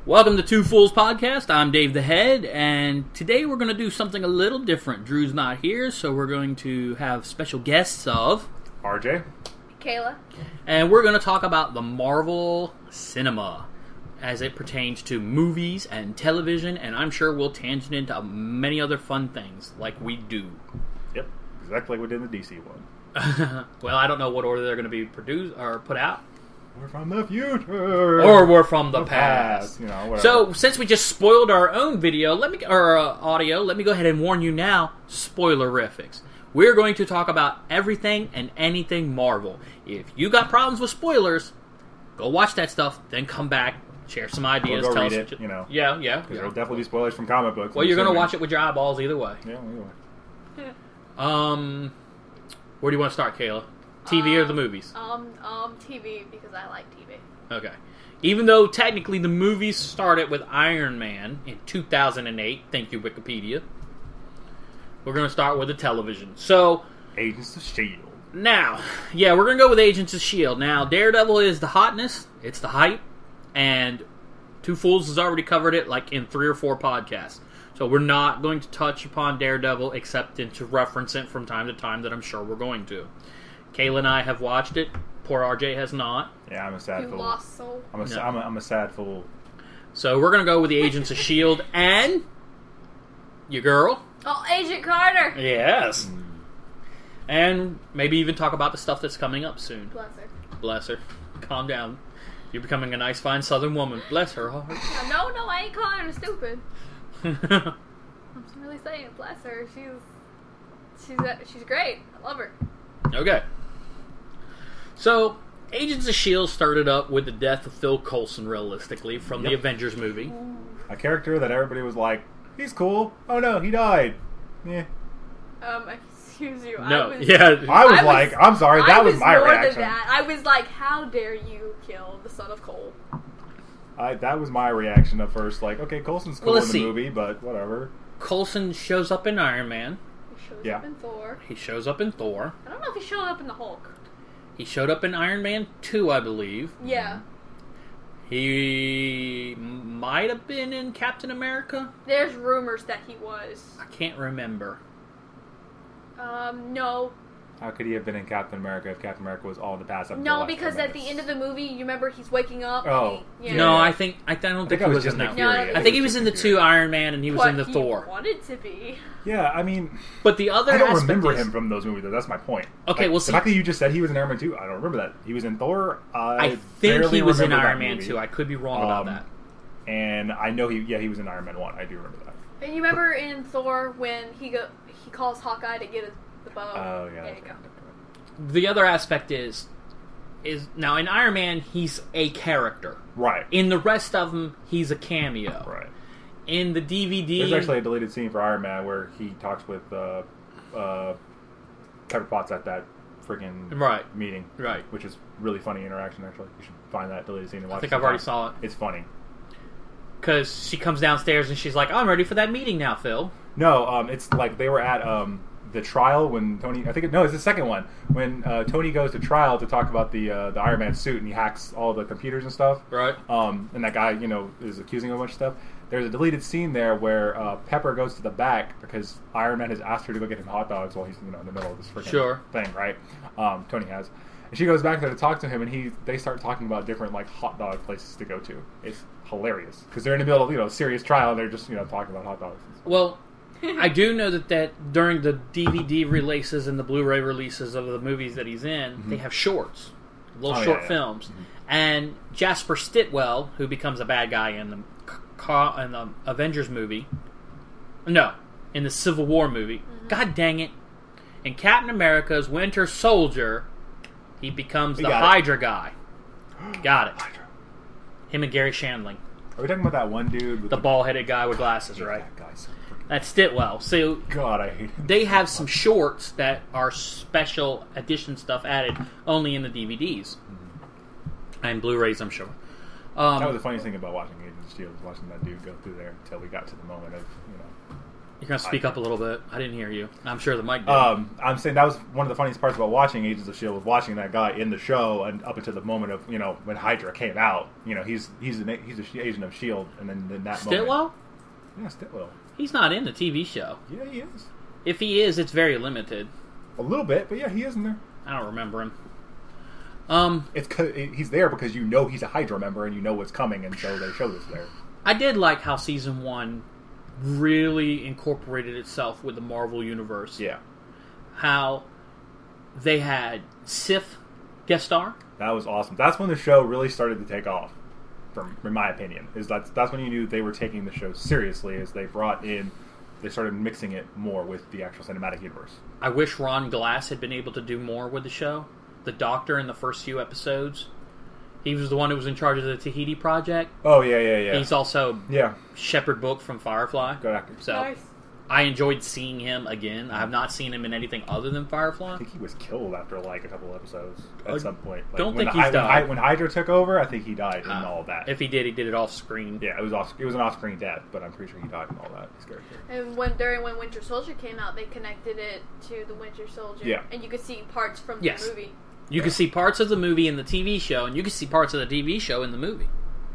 Welcome to Two Fools Podcast. I'm Dave the Head, and today we're going to do something a little different. Drew's not here, so we're going to have special guests of... RJ. Kayla. And we're going to talk about the Marvel cinema as it pertains to movies and television, and I'm sure we'll tangent into many other fun things like we do. Yep, exactly like we did in the DC one. Well, I don't know what order they're going to be produced or put out. We're from the future, or we're from the past. You know, whatever. So, since we just spoiled our own video, audio, let me go ahead and warn you now, spoilerifics. We're going to talk about everything and anything Marvel. If you got problems with spoilers, go watch that stuff, then come back, share some ideas, go tell read us. it, you know. Yeah. There'll definitely be spoilers from comic books. Well, you're going to watch it with your eyeballs either way. Yeah, either way. Where do you want to start, Kayla? TV or the movies? TV, because I like TV. Okay. Even though technically the movies started with Iron Man in 2008, thank you Wikipedia, we're going to start with the television. So, Agents of S.H.I.E.L.D. now, we're going to go with Agents of S.H.I.E.L.D. Now, Daredevil is the hotness, it's the hype, and Two Fools has already covered it like in 3 or 4 podcasts. So we're not going to touch upon Daredevil except to reference it from time to time that I'm sure we're going to. Kayla and I have watched it. Poor RJ has not. Yeah, I'm a sad You fool. lost soul. I'm a sad fool. So we're going to go with the Agents of S.H.I.E.L.D. and your girl. Oh, Agent Carter! Yes. And maybe even talk about the stuff that's coming up soon. Bless her. Bless her. Calm down. You're becoming a nice, fine Southern woman. Bless her heart. No, I ain't calling her stupid. I'm really saying, bless her. She's great. I love her. Okay. So, Agents of S.H.I.E.L.D. started up with the death of Phil Coulson, realistically, from the Avengers movie. A character that everybody was like, he's cool. Oh no, he died. Yeah. Excuse you. No, I was like, I'm sorry, that was my reaction. Than that. I was like, how dare you kill the son of Cole? That was my reaction at first. Like, okay, Coulson's cool in the movie, but whatever. Coulson shows up in Iron Man. He shows up in Thor. He shows up in Thor. I don't know if he showed up in the Hulk. He showed up in Iron Man 2, I believe. Yeah. He might have been in Captain America. There's rumors that he was. I can't remember. No. How could he have been in Captain America if Captain America was all in the past? No, because at the end of the movie, you remember he's waking up. Oh. No, I don't think he was in that. I think he was in the 2 Iron Man and he was in the Thor. He wanted to be. Yeah, I mean, but the other I don't remember him from those movies, though. That's my point. Okay, the fact that you just said he was in Iron Man 2, I don't remember that. He was in Thor. I think he was in Iron Man 2. I could be wrong about that. And I know he was in Iron Man 1. I do remember that. And you remember in Thor when he calls Hawkeye to get the bow. Oh yeah. There you go. The other aspect is now in Iron Man he's a character. Right. In the rest of them he's a cameo. Right. In the DVD, there's actually a deleted scene for Iron Man where he talks with Pepper Potts at that freaking meeting. Right. Which is really funny interaction. Actually, you should find that deleted scene and watch. I think I've already saw it. It's funny because she comes downstairs and she's like, "I'm ready for that meeting now, Phil." No, it's like they were at the trial when Tony. It's the second one when Tony goes to trial to talk about the Iron Man suit and he hacks all the computers and stuff. Right. And that guy, is accusing him of a bunch of stuff. There's a deleted scene there where Pepper goes to the back because Iron Man has asked her to go get him hot dogs while he's in the middle of this freaking thing, right? Tony has. And she goes back there to talk to him, and they start talking about different like hot dog places to go to. It's hilarious because they're in the middle of serious trial and they're just talking about hot dogs. Well, I do know that during the DVD releases and the Blu-ray releases of the movies that he's in, they have shorts, little short films, and Jasper Stitwell, who becomes a bad guy in the Avengers movie, in the Civil War movie. God dang it! In Captain America's Winter Soldier, he becomes the Hydra guy. Got it. Him and Gary Shandling. Are we talking about that one dude with the bald-headed guy with glasses, right? That guy's That's Stitwell. So God, I hate him. They have some shorts that are special edition stuff added only in the DVDs and Blu-rays, I'm sure. That was the funniest thing about watching Agents of S.H.I.E.L.D. was watching that dude go through there until we got to the moment of You're going to speak up a little bit. I didn't hear you. I'm sure the mic did. I'm saying that was one of the funniest parts about watching Agents of S.H.I.E.L.D. was watching that guy in the show and up until the moment of, when Hydra came out. He's an agent of S.H.I.E.L.D. and then in that Stitwell? moment... Yeah, Stitwell. He's not in the TV show. Yeah, he is. If he is, it's very limited. A little bit, but yeah, he is in there. I don't remember him. He's there because he's a Hydra member and you know what's coming, and so they show this there. I did like how season 1 really incorporated itself with the Marvel Universe. Yeah. How they had Sif guest star. That was awesome. That's when the show really started to take off, in my opinion. That's when you knew they were taking the show seriously, as they started mixing it more with the actual cinematic universe. I wish Ron Glass had been able to do more with the show. The Doctor in the first few episodes. He was the one who was in charge of the Tahiti Project. Oh, yeah. He's also Shepard Book from Firefly. Good actor. So Nice. I enjoyed seeing him again. I have not seen him in anything other than Firefly. I think he was killed after a couple episodes at some point. Don't think he's died. When Hydra took over, I think he died in all of that. If he did it off screen. Yeah, it was an off-screen death, but I'm pretty sure he died in all that. His character. And when Winter Soldier came out, they connected it to the Winter Soldier. Yeah. And you could see parts from the movie. You can see parts of the movie in the TV show, and you can see parts of the TV show in the movie.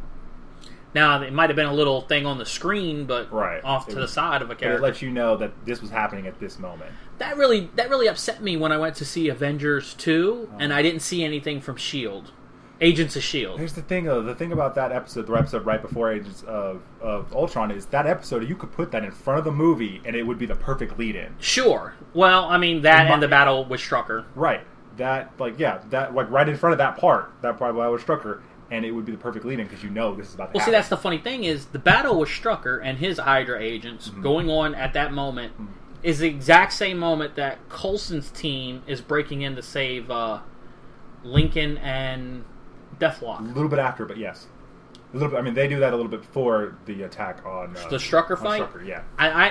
Now, it might have been a little thing on the screen, but off to the side of a character. But it lets you know that this was happening at this moment. That really upset me when I went to see Avengers 2, and I didn't see anything from S.H.I.E.L.D. Agents of S.H.I.E.L.D. Here's the thing, though. The thing about that episode, the episode right before Agents of Ultron, is that episode, you could put that in front of the movie, and it would be the perfect lead-in. Sure. Well, I mean, and the battle with Strucker. Right. That right in front of that part with Strucker, and it would be the perfect lead-in because you know this is about to happen. See, that's the funny thing is the battle with Strucker and his Hydra agents going on at that moment is the exact same moment that Coulson's team is breaking in to save Lincoln and Deathlock. A little bit after, but yes. A little bit. I mean, they do that a little bit before the attack on... the Strucker fight? Strucker, yeah.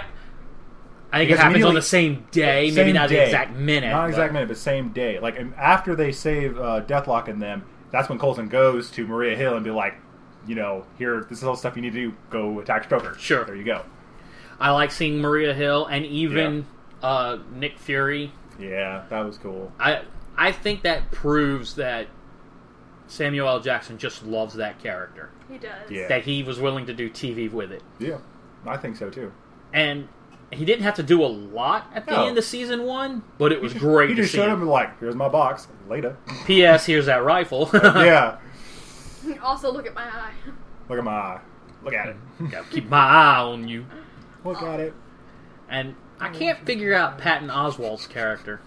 I think it happens on the same day, maybe not the exact minute. Not exact minute, but same day. And after they save Deathlock and them, that's when Coulson goes to Maria Hill and be like, here, this is all stuff you need to do. Go attack Strucker. Sure. There you go. I like seeing Maria Hill and even Nick Fury. Yeah, that was cool. I think that proves that Samuel L. Jackson just loves that character. He does. Yeah. That he was willing to do TV with it. Yeah, I think so too. And he didn't have to do a lot at the end of season 1, but it was great. He just showed him here's my box. Later. P.S. Here's that rifle. Yeah. Also, look at my eye. Look at my eye. Look at it. Gotta keep my eye on you. Look at it. And I can't figure out Patton Oswalt's character.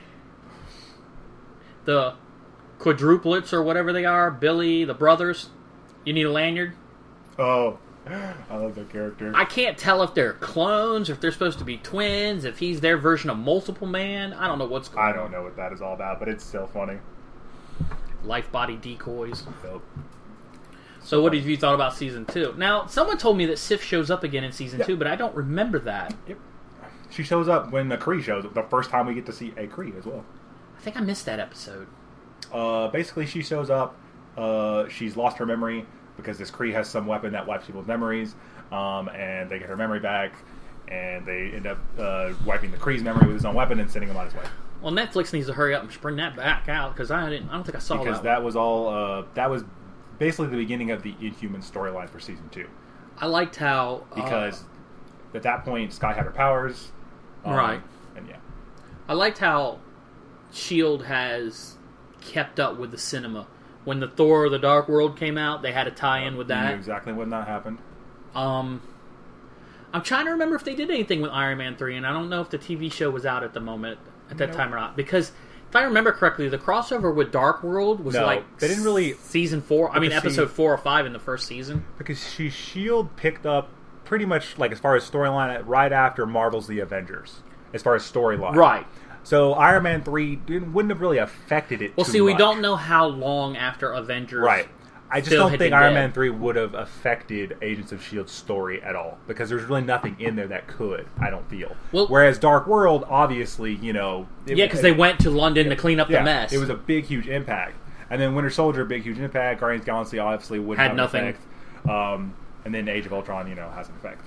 The quadruplets or whatever they are, Billy, the brothers. You need a lanyard? Oh. I love that character. I can't tell if they're clones, if they're supposed to be twins, if he's their version of Multiple Man. I don't know what's going on. I don't know what that is all about, but it's still funny. Life body decoys. Yep. So what have you thought about season 2? Now, someone told me that Sif shows up again in season 2, but I don't remember that. Yep. She shows up when the Kree shows up. The first time we get to see a Kree as well. I think I missed that episode. Basically, she shows up. She's lost her memory because this Kree has some weapon that wipes people's memories, and they get her memory back, and they end up wiping the Kree's memory with his own weapon and sending him on his way. Well, Netflix needs to hurry up and bring that back out because I don't think I saw that. Because that was all. That was basically the beginning of the Inhuman storyline for season 2. I liked how because at that point Skye had her powers, right? And yeah, I liked how S.H.I.E.L.D. has kept up with the cinema. When the Thor: The Dark World came out, they had a tie-in with that. You knew exactly when that happened. I'm trying to remember if they did anything with Iron Man 3, and I don't know if the TV show was out at the moment at that time or not. Because if I remember correctly, the crossover with Dark World was they didn't really season 4. I mean, episode 4 or 5 in the first season. Because S.H.I.E.L.D. picked up pretty much as far as storyline right after Marvel's The Avengers, as far as storyline, right? So Iron Man 3 wouldn't have really affected it. Well, see, we don't know how long after Avengers. Right. I just don't think Iron Man 3 would have affected Agents of S.H.I.E.L.D's story at all. Because there's really nothing in there that could, I don't feel. Well, whereas Dark World, obviously, because they went to London to clean up the mess. It was a big, huge impact. And then Winter Soldier, big, huge impact. Guardians of the Galaxy, obviously, wouldn't have nothing. an effect. And then Age of Ultron, has an effect.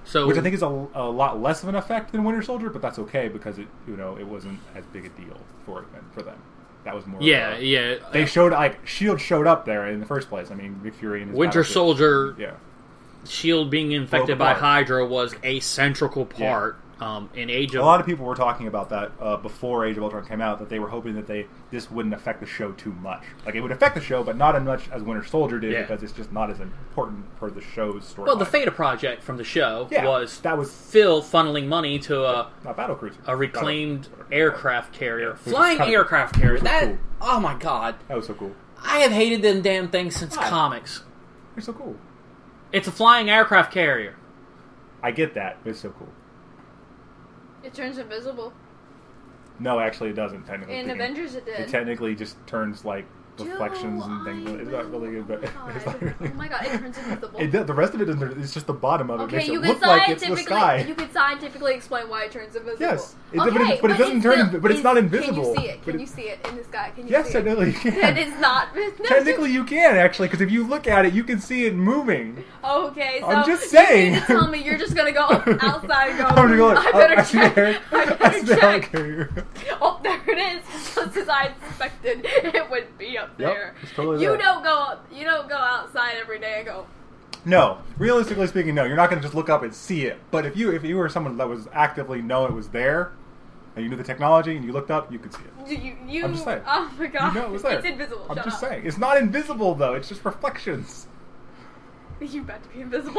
So, which I think is a lot less of an effect than Winter Soldier, but that's okay because it wasn't as big a deal for them. That was more. Yeah. They showed Shield showed up there in the first place. I mean, Nick Fury and his Winter Soldier. Yeah. Shield being infected by Hydra was a central part. In Age of... A lot of people were talking about that before Age of Ultron came out, that they were hoping that this wouldn't affect the show too much. Like, it would affect the show, but not as much as Winter Soldier did, because it's just not as important for the show's story. Well, the Theta Project from the show was Phil funneling money to a battlecruiser, a reclaimed aircraft carrier. Flying aircraft carrier. Cool. Oh my god. That was so cool. I have hated them damn things since comics. They're so cool. It's a flying aircraft carrier. I get that, but it's so cool. It turns invisible. No, actually, it doesn't. Technically, in Avengers, it did. It technically just turns like reflections and things. It's not really good, but it's not really. Oh my god, it turns invisible. The rest of it doesn't. It's just the bottom of it. Okay, Makes you it look like it's the sky. You could scientifically explain why it turns invisible. Yes, but it doesn't turn. But it's not invisible. Can you see it? Can you see it in the sky? Can you yes, see it? technically you can. It is not. Technically, you can actually, because if you look at it, you can see it moving. Okay, so I'm just saying. You tell me you're just gonna go outside and go. I'm gonna go. I better check. I better check. Oh, there it is. Just as I expected, it would be up there. It's totally You don't go outside every day and go. No, realistically speaking, no. You're not going to just look up and see it. But if you were someone that was actively know it was there, and you knew the technology, and you looked up, you could see it. I'm just saying. Oh my god. You know it was there. It's invisible. I'm just saying. It's not invisible though. It's just reflections. You about to be invisible.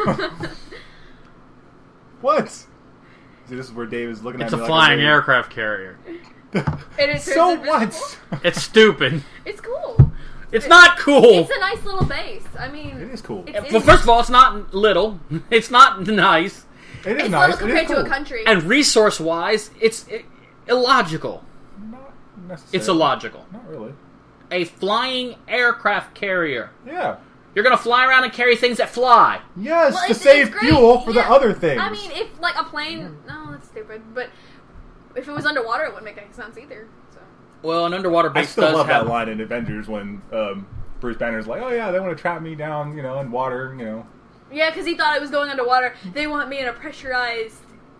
What? See, this is where Dave is looking at me like it's a flying aircraft carrier. So what? It's stupid. It's cool. It's not cool. It's a nice little base. I mean, it is cool. Well, first of all, it's not little. It's not nice. It is nice. It's little compared to a country. And resource-wise, it's illogical. Not necessarily. It's illogical. Not really. A flying aircraft carrier. Yeah. You're gonna fly around and carry things that fly. Yes, to save fuel for the other things. I mean, if like a plane, no, that's stupid. But if it was underwater, it wouldn't make any sense either. So. Well, an underwater base I still love that line in Avengers when Bruce Banner's like, "Oh yeah, they want to trap me down, in water, Yeah, because he thought it was going underwater. They want me in a pressurized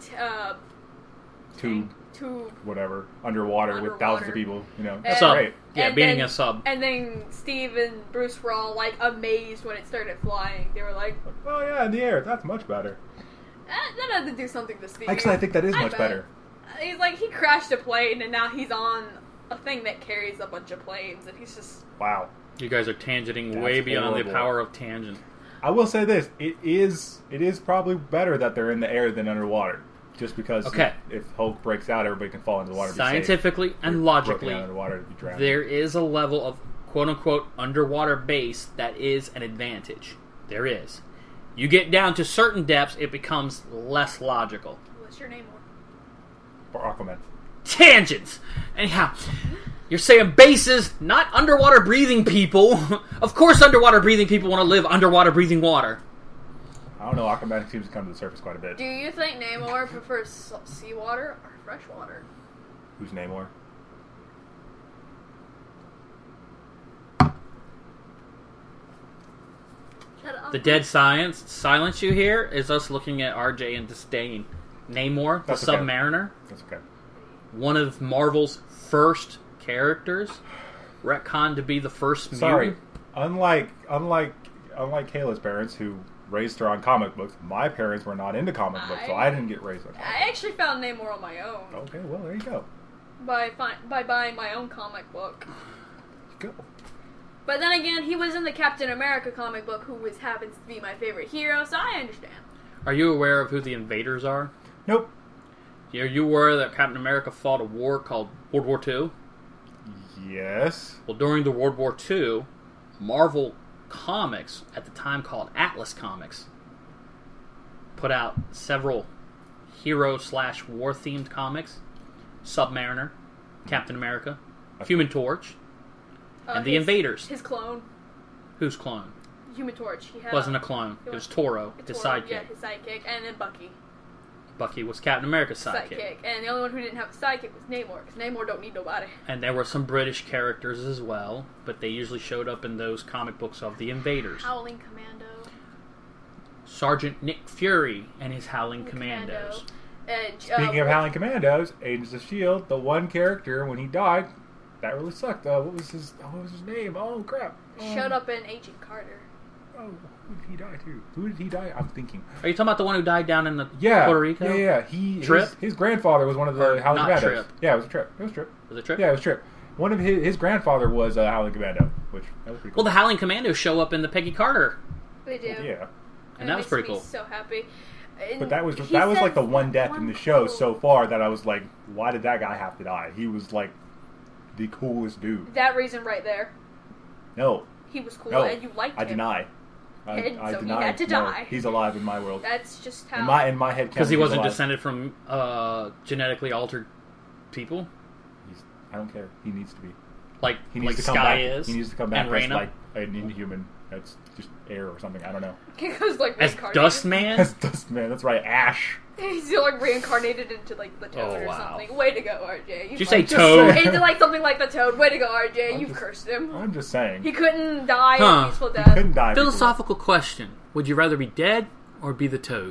tube, whatever, underwater with thousands of people. That's great. Yeah, beating a sub. And then Steve and Bruce were all like amazed when it started flying. They were like, "Oh yeah, in the air, that's much better." That had to do something to Steve. Actually, I think that is much better. He's like, he crashed a plane and now he's on a thing that carries a bunch of planes, and he's just wow. You guys are tangenting way beyond the power of tangent. I will say this: it is probably better that they're in the air than underwater. Just because if Hulk breaks out, everybody can fall into the water. Scientifically and logically, there is a level of quote-unquote underwater base that is an advantage. There is. You get down to certain depths, it becomes less logical. What's your name? For Aquaman. Tangents! Anyhow, you're saying bases, not underwater breathing people. Of course underwater breathing people want to live underwater breathing water. I don't know, Aquaman seems to come to the surface quite a bit. Do you think Namor prefers seawater or freshwater? Who's Namor? The dead silence you hear is us looking at RJ in disdain. Namor, the Submariner. That's okay. One of Marvel's first characters. Retconned to be the first mutant. Sorry. Unlike Kayla's parents, who raised her on comic books, my parents were not into comic books, so I didn't get raised on comic books. I actually found Namor on my own. Okay, well, there you go. By buying my own comic book. Go. But then again, he was in the Captain America comic book, who happens to be my favorite hero, so I understand. Are you aware of who the invaders are? Nope. Are you aware that Captain America fought a war called World War II? Yes. Well, during the World War II, Marvel Comics, at the time called Atlas Comics, put out several hero/war-themed comics. Submariner, Captain America, Human Torch, and the Invaders. His clone. Whose clone? Human Torch. He had wasn't a clone. It was Toro, his sidekick. Yeah, his sidekick. And then Bucky. Bucky was Captain America's sidekick. And the only one who didn't have a sidekick was Namor, because Namor don't need nobody. And there were some British characters as well, but they usually showed up in those comic books of the Invaders. Howling Commando. Sergeant Nick Fury and his Howling Commandos. Speaking of Howling Commandos, Agents of S.H.I.E.L.D., the one character, when he died, that really sucked. What was his name? Oh, crap. Showed up in Agent Carter. Oh, who did he die to? Who did he die? I'm thinking. Are you talking about the one who died down in Puerto Rico? Yeah. Trip? His grandfather was one of the Howling Commandos. Trip. Yeah, it was Trip. Was it Trip? Yeah, it was Trip. One of his grandfather was a Howling Commando, which that was pretty cool. Well, the Howling Commandos show up in the Peggy Carter. They do. Yeah. And that was pretty cool. So happy. But that was like the one death in the show so far that I was like, why did that guy have to die? He was like the coolest dude. That reason right there. No. He was cool, No, and you liked him. I deny. I so deny. he had to die. He's alive in my world. That's just how. In my head, because he wasn't descended from genetically altered people. I don't care. He needs to be. He needs to come back. He needs to come back as like an inhuman. That's just air or something. I don't know. He goes like as Dustman. As Dustman. That's right. Ash. He's like reincarnated into like the Toad or something. Way to go, RJ. Did you say Toad? Into like something like the Toad. Way to go, RJ. You've cursed him. I'm just saying. He couldn't die a peaceful death. He couldn't die. Philosophical question: would you rather be dead or be the Toad?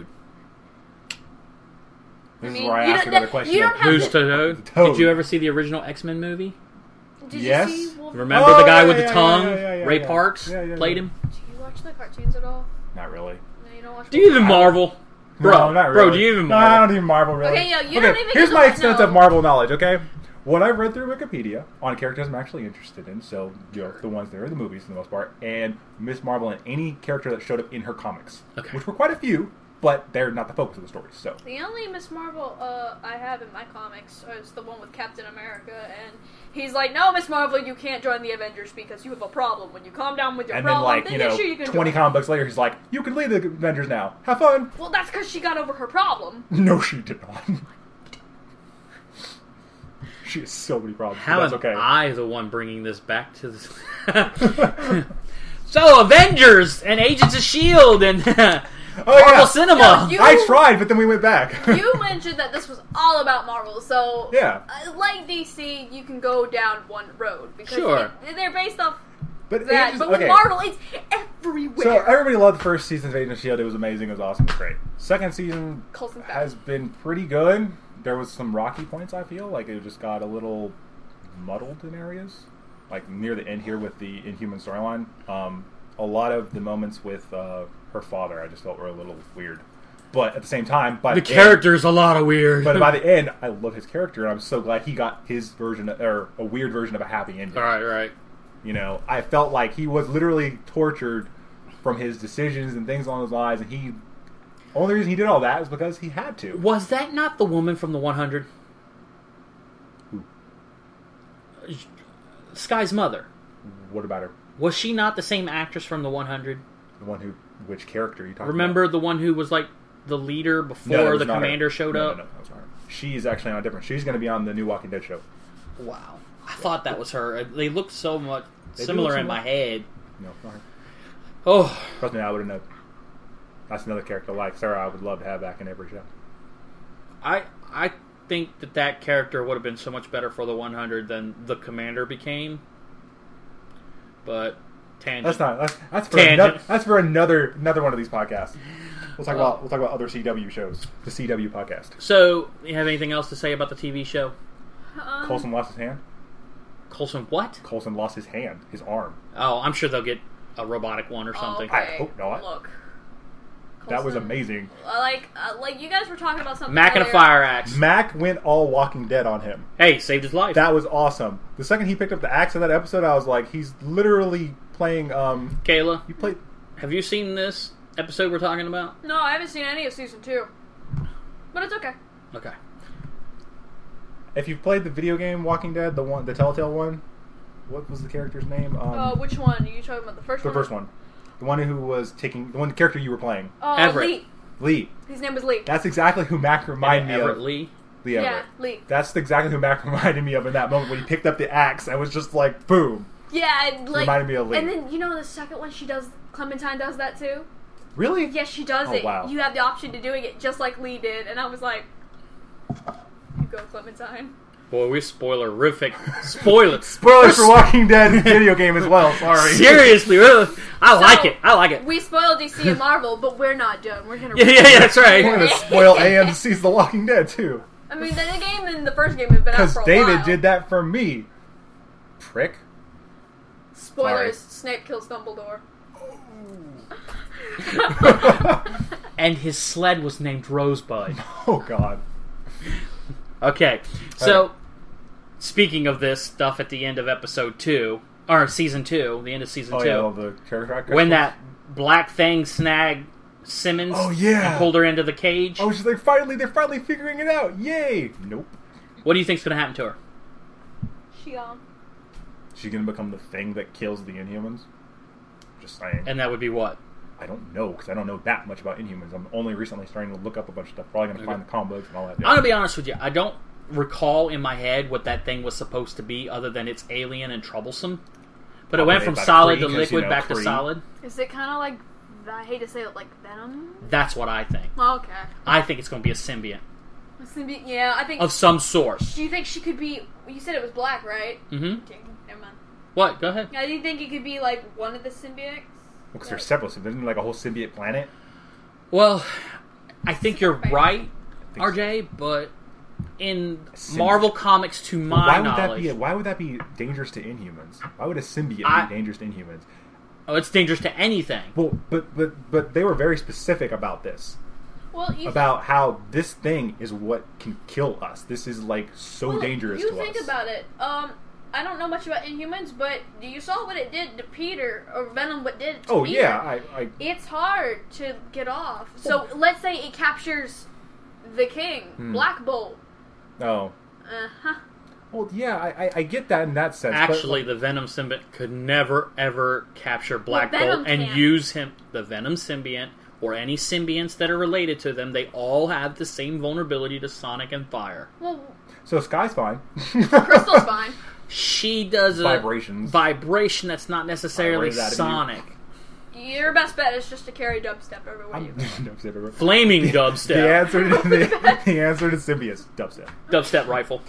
This is where I ask another question. Who's Toad? Did you ever see the original X-Men movie? Yes. You see Remember the guy with the tongue? Ray Parks played him. Do you watch the cartoons at all? Not really. No, you don't watch. Do you even Marvel? Bro, no, not really. Bro, do you even Marvel? No, I don't even Marvel really. Okay, you don't even. Here's my extensive Marvel knowledge. Okay, what I've read through Wikipedia on characters I'm actually interested in. So the ones that are in the movies for the most part, and Miss Marvel and any character that showed up in her comics, which were quite a few. But they're not the focus of the story. So the only Miss Marvel I have in my comics is the one with Captain America, and he's like, "No, Miss Marvel, you can't join the Avengers because you have a problem. When you calm down with your problem, then you can 20 comic books later, he's like, "You can leave the Avengers now. Have fun." Well, that's because she got over her problem. No, she did not. She has so many problems. How am I the one bringing this back to this? So, Avengers and Agents of S.H.I.E.L.D. and Marvel Cinema. No, I tried, but then we went back. You mentioned that this was all about Marvel, so yeah, like DC, you can go down one road because they're based off but that. But with Marvel, it's everywhere. So everybody loved the first season of Agents of S.H.I.E.L.D. It was amazing. It was awesome. It was great. Second season has been pretty good. There was some rocky points. I feel like it just got a little muddled in areas, like near the end here with the Inhuman storyline. A lot of the moments with her father, I just felt were a little weird. But at the same time, by the character's a lot of weird. But by the end, I love his character, and I'm so glad he got his version, or a weird version of a happy ending. Right. You know, I felt like he was literally tortured from his decisions and things along those lines, and only reason he did all that is because he had to. Was that not the woman from the 100? Who? Sky's mother. What about her? Was she not the same actress from the 100? The one who... Which character are you talking about? Remember the one who was like the leader before the commander showed up? No, that was not her. She's actually on a different... She's going to be on the new Walking Dead show. Wow. I thought that was her. They looked so much similar in my head. No, not her. Oh. Trust me, I would have known. That's another character like Sarah I would love to have back in every show. I think that character would have been so much better for the 100 than the commander became. But tangent. That's for another one of these podcasts. We'll talk about other CW shows. The CW podcast. So, you have anything else to say about the TV show? Coulson lost his hand. Coulson what? Coulson lost his hand, his arm. Oh, I'm sure they'll get a robotic one or something. Okay. I hope not. Look. That was amazing. Like you guys were talking about something. Mac and a fire axe. Mac went all Walking Dead on him. Hey, saved his life. That was awesome. The second he picked up the axe in that episode, I was like, he's literally playing. Kayla, you played. Have you seen this episode we're talking about? No, I haven't seen any of season 2, but it's okay. Okay. If you've played the video game Walking Dead, the Telltale one, what was the character's name? Which one? Are you talking about the first one? The first one. The one who was the character you were playing. Everett. Lee. His name was Lee. That's exactly who Mac reminded me of. Everett Lee? Lee Everett. Yeah, Lee. That's exactly who Mac reminded me of in that moment when he picked up the axe. I was just like, boom. Yeah, and reminded me of Lee. And then, the second one Clementine does that too. Really? Yes, she does it. Wow. You have the option to doing it just like Lee did, and I was like, you go, Clementine. Boy, we're spoilerific. Spoilers for Walking Dead video game as well. Sorry. Seriously, really? I like it. We spoiled DC and Marvel, but we're not done. We're gonna that's right. We're gonna spoil AMC's The Walking Dead too. I mean, the game and the first game have been out for a while. Because David did that for me. Prick. Spoilers: Snape kills Dumbledore. And his sled was named Rosebud. Oh God. Okay, so speaking of this stuff at the end of episode 2, or season 2, the end of season 2, the when that Black Fang snagged Simmons and pulled her into the cage. Oh, she's like, they're finally figuring it out. Yay! Nope. What do you think's going to happen to her? She's going to become the thing that kills the Inhumans. Just saying. And that would be what? I don't know, because I don't know that much about Inhumans. I'm only recently starting to look up a bunch of stuff. Probably going to find the comic books and all that. I'm going to be honest with you. I don't recall in my head what that thing was supposed to be, other than it's alien and troublesome. But it went from solid to liquid back to solid. Is it kind of like, I hate to say it, like Venom? That's what I think. Okay. I think it's going to be a symbiote. A symbiote, yeah, I think... Of some sort. Do you think she could be... You said it was black, right? Mm-hmm. Okay, never mind. What? Go ahead. Do you think it could be, like, one of the symbiotes? Because there's several. So isn't like a whole symbiote planet? Well, I think you're right, RJ, but in Marvel Comics, to my knowledge... Why would that be dangerous to Inhumans? Why would a symbiote be dangerous to Inhumans? Oh, it's dangerous to anything. Well, but they were very specific about this. Well, about how this thing is what can kill us. This is, like, so dangerous to us. You think about it. I don't know much about Inhumans, but you saw what it did to Peter, or Venom what did to Peter. Oh, yeah. It's hard to get off. So, let's say it captures the King, Black Bolt. Oh. Uh-huh. Well, yeah, I get that in that sense. Actually, the Venom symbiote could never, ever capture Black Bolt and use him. The Venom symbiote, or any symbionts that are related to them, they all have the same vulnerability to sonic and fire. Well, so Sky's fine. Crystal's fine. She does a vibration that's not necessarily sonic. Your best bet is just to carry dubstep everywhere you go. Flaming dubstep. The answer to symbiotes, dubstep. Dubstep rifle.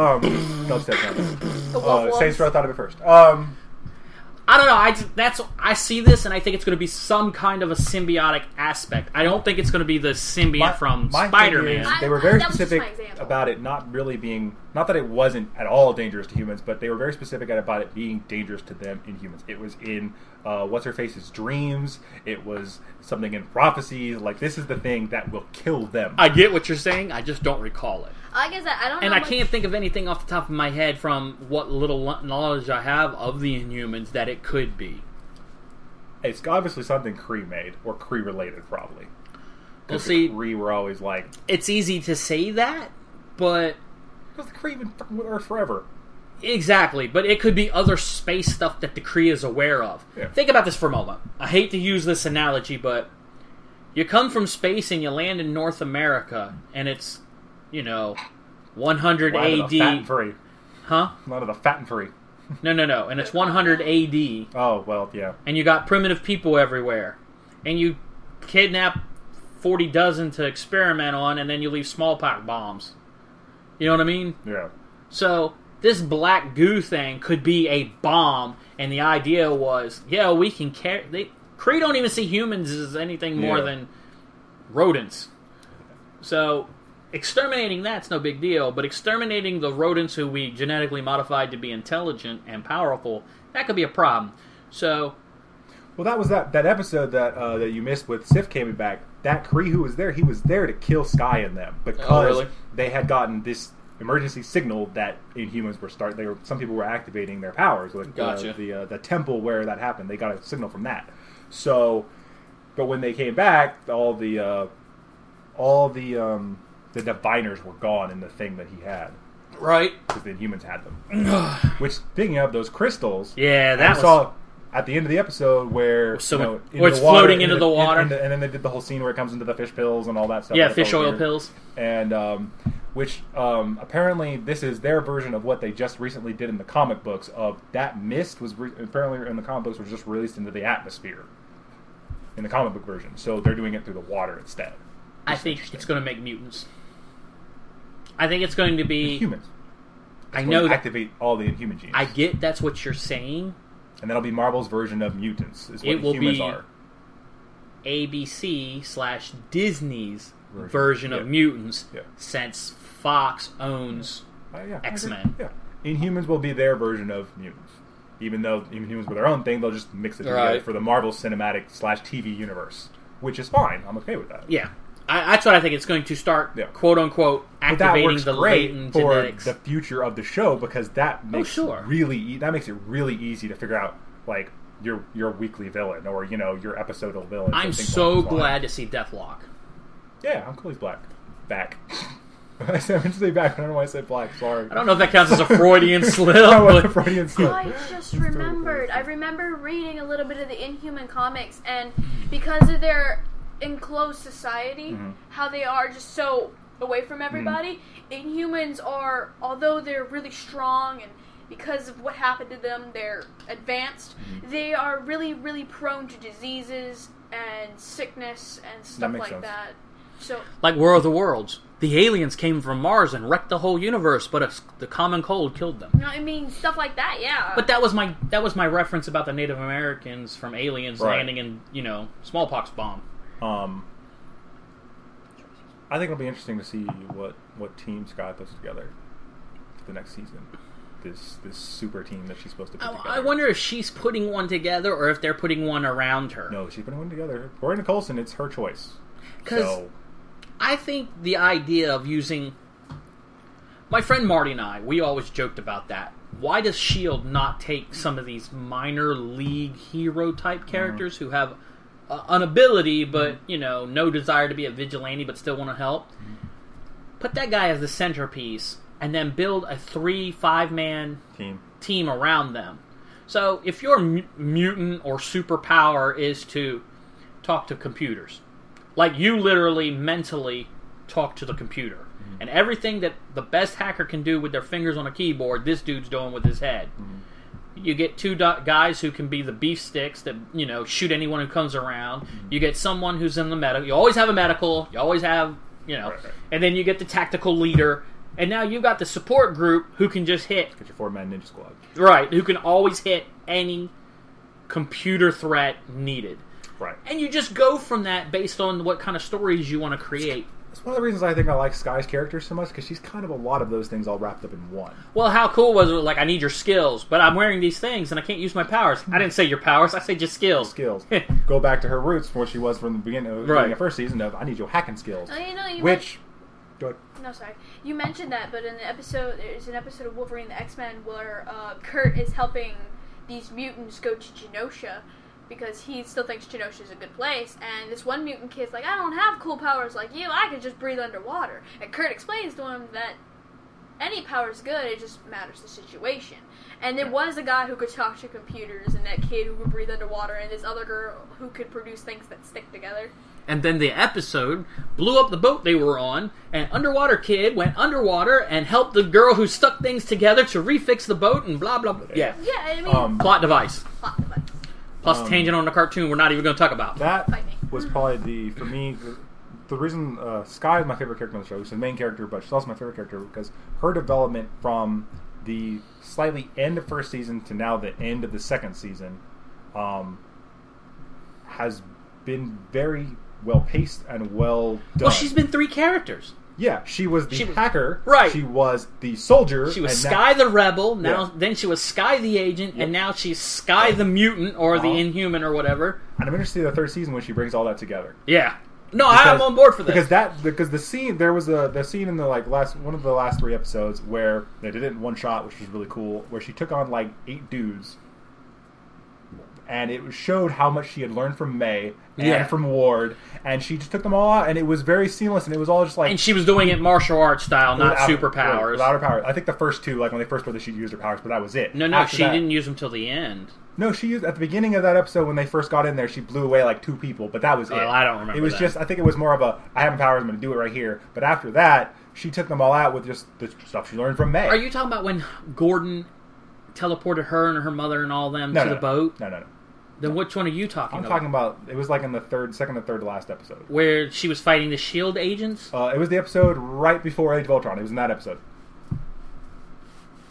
Dubstep. Saints Row thought of it first. I don't know. I see this and I think it's going to be some kind of a symbiotic aspect. I don't think it's going to be the symbiote from Spider-Man. They were very specific about it not really being... Not that it wasn't at all dangerous to humans, but they were very specific about it being dangerous to them in humans. It was in What's-Her-Face's dreams. It was something in prophecies. Like, this is the thing that will kill them. I get what you're saying. I just don't recall it. I guess I don't know. And I can't think of anything off the top of my head from what little knowledge I have of the Inhumans that it could be. It's obviously something Kree made, or Kree related, probably. Well, see, Kree were always like... It's easy to say that, but... Because the Kree been fucking with Earth forever. Exactly, but it could be other space stuff that the Kree is aware of. Yeah. Think about this for a moment. I hate to use this analogy, but you come from space and you land in North America, and it's... 100 AD. Fat and free. Huh? None of the fat and free. No. And it's 100 AD. Oh, well, yeah. And you got primitive people everywhere. And you kidnap 40 dozen to experiment on, and then you leave smallpox bombs. You know what I mean? Yeah. So, this black goo thing could be a bomb, and the idea was, we can carry... Kree don't even see humans as anything more than rodents. So... Exterminating that's no big deal, but exterminating the rodents who we genetically modified to be intelligent and powerful, that could be a problem. So, well, that was that episode that you missed with Sif coming back. That Kree who was there, he was there to kill Sky and them because they had gotten this emergency signal that Inhumans were some people were activating their powers. Like, gotcha. The temple where that happened, they got a signal from that. So, but when they came back, all the diviners were gone in the thing that he had. Right. Because the Inhumans had them. Which, speaking of those crystals... Yeah, that was... saw at the end of the episode where... where it's floating into the water. And then they did the whole scene where it comes into the fish pills and all that stuff. Yeah, fish oil pills. And, which, apparently, this is their version of what they just recently did in the comic books of that mist was... apparently, in the comic books, was just released into the atmosphere. In the comic book version. So they're doing it through the water instead. I think it's going to make mutants. I think it's going to be... Humans. I know activate all the Inhuman genes. I get that's what you're saying. And that'll be Marvel's version of mutants, is what humans are. ABC/Disney's version of mutants, since Fox owns X-Men. Yeah. Inhumans will be their version of mutants. Even though Inhumans were their own thing, they'll just mix it together for the Marvel Cinematic/TV universe, which is fine. I'm okay with that. Yeah. That's what I think. It's going to start, quote unquote, activating the latent genetics for the future of the show, because that makes that makes it really easy to figure out, like, your weekly villain, or your episodal villain. I'm so glad to see Deathlock. Yeah, I'm cool. He's back. I said meant to say back. I don't know why I said black. Sorry. I don't know if that counts as a Freudian slip. Freudian slip. I just remembered. I remember reading a little bit of the Inhuman comics, and because of their enclosed society, how they are just so away from everybody, Inhumans are, although they're really strong and because of what happened to them, they're advanced, they are really, really prone to diseases and sickness and stuff like that. So, like War of the Worlds. The aliens came from Mars and wrecked the whole universe, but the common cold killed them. No, I mean, stuff like that, yeah. But that was my reference about the Native Americans from aliens landing in, smallpox bomb. I think it'll be interesting to see what Team Sky puts together for the next season. This super team that she's supposed to put together. I wonder if she's putting one together or if they're putting one around her. No, she's putting one together. According to Coulson, it's her choice. Because I think the idea of using... My friend Marty and I, we always joked about that. Why does S.H.I.E.L.D. not take some of these minor league hero-type characters who have an ability, but, no desire to be a vigilante, but still want to help? Put that guy as the centerpiece, and then build a 3-5-man team around them. So, if your mutant or superpower is to talk to computers, like you literally mentally talk to the computer, and everything that the best hacker can do with their fingers on a keyboard, this dude's doing with his head. You get two guys who can be the beef sticks that, shoot anyone who comes around. You get someone who's in the medical. You always have a medical. You always have, and then you get the tactical leader. And now you've got the support group who can just hit. Get your 4-man ninja squad. Right, who can always hit any computer threat needed. Right. And you just go from that based on what kind of stories you want to create. That's one of the reasons I think I like Sky's character so much, because she's kind of a lot of those things all wrapped up in one. Well, how cool was it? Like, I need your skills, but I'm wearing these things and I can't use my powers. I didn't say your powers, I said just skills. Skills. Go back to her roots from what she was from the beginning of the first season of, I need your hacking skills. Go ahead. No, sorry. You mentioned that, but in the episode, there's an episode of Wolverine the X-Men where Kurt is helping these mutants go to Genosha because he still thinks Genosha is a good place, and this one mutant kid's like, I don't have cool powers like you, I can just breathe underwater. And Kurt explains to him that any power is good, it just matters the situation. And there was a guy who could talk to computers, and that kid who could breathe underwater, and this other girl who could produce things that stick together. And then the episode blew up the boat they were on, and Underwater Kid went underwater and helped the girl who stuck things together to refix the boat and blah, blah, blah. Yeah. Yeah, I mean... Plot device. Plus tangent on the cartoon we're not even going to talk about. That was probably for me, the reason Sky is my favorite character on the show. She's the main character, but she's also my favorite character because her development from the slightly end of first season to now the end of the second season has been very well paced and well done. Well, she's been 3 characters. Yeah, she was the hacker. Right. She was the soldier. She was Sky the rebel. Then she was Sky the agent, and now she's Sky the mutant or the Inhuman or whatever. And I'm interested in the third season when she brings all that together. Yeah. No, I'm on board for this. Because the scene, there was the scene in the one of the last 3 episodes where they did it in one shot, which was really cool, where she took on 8 dudes. And it showed how much she had learned from May and from Ward, and she just took them all out, and it was very seamless, and it was all just like... And she was doing it martial arts style, not superpowers. Without her powers. I think the first 2, when they first started, she used her powers, but that was it. No, she didn't use them till the end. No, she used... At the beginning of that episode, when they first got in there, she blew away 2 people, but that was it. I don't remember It was just... I think it was more of a, I have powers, I'm going to do it right here. But after that, she took them all out with just the stuff she learned from May. Are you talking about when Gordon teleported her and her mother and all them to the boat? No. Then which one are you talking about? I'm talking about... It was in the second or third to last episode. Where she was fighting the S.H.I.E.L.D. agents? It was the episode right before Age of Ultron. It was in that episode.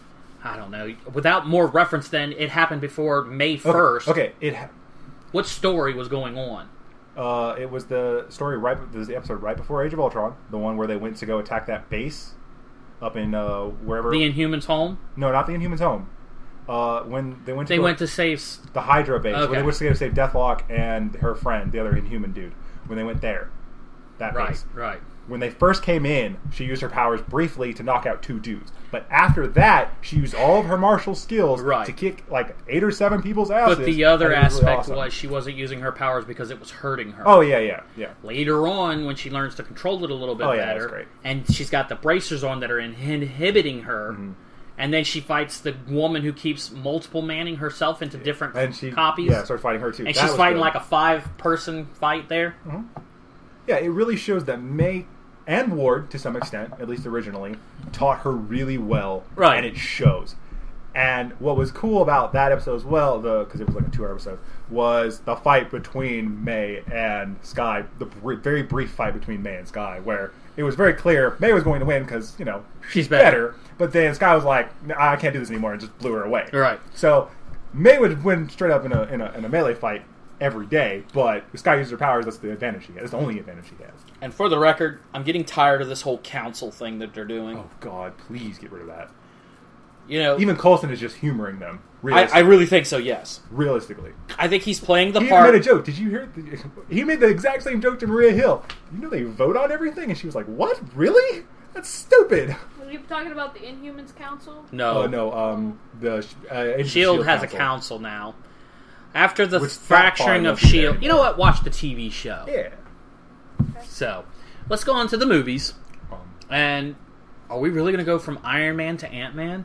I don't know. Without more reference, then it happened before May 1st. Okay. What story was going on? It was the story the episode right before Age of Ultron, the one where they went to go attack that base up in wherever. The Inhumans' home? No, not the Inhumans' home. When they went to save the Hydra base. Okay. When they went to go save Deathlock and her friend, the other Inhuman dude. When they went there, that base. Right. When they first came in, she used her powers briefly to knock out 2 dudes. But after that, she used all of her martial skills to kick like 8 or 7 people's asses. But the other aspect was she wasn't using her powers because it was hurting her. Oh, yeah. Later on, when she learns to control it a little bit better, that's great. And she's got the bracers on that are inhibiting her, and then she fights the woman who keeps multiple manning herself into different copies. Yeah, starts fighting her too. And she's fighting like a 5-person fight there. Mm-hmm. Yeah, it really shows that May and Ward, to some extent, at least originally, taught her really well, right? And it shows. And what was cool about that episode as well, because it was like a 2-hour episode, was the fight between May and Skye. The very brief fight between May and Skye, where it was very clear May was going to win because she's better. But then Skye was like, "I can't do this anymore," and just blew her away. Right. So May would win straight up in a melee fight every day, but if Skye uses her powers, that's the advantage she has. That's the only advantage she has. And for the record, I'm getting tired of this whole council thing that they're doing. Oh, God, please get rid of that. Even Coulson is just humoring them. I really think so, yes. Realistically. I think he's playing the part. He made a joke. Did you hear it? He made the exact same joke to Maria Hill. They vote on everything? And she was like, what? Really? That's stupid. Were you talking about the Inhumans Council? No. No. The S.H.I.E.L.D. has a council now. After the fracturing of S.H.I.E.L.D. You know what? Watch the TV show. Yeah. Okay. So, let's go on to the movies. And are we really going to go from Iron Man to Ant-Man?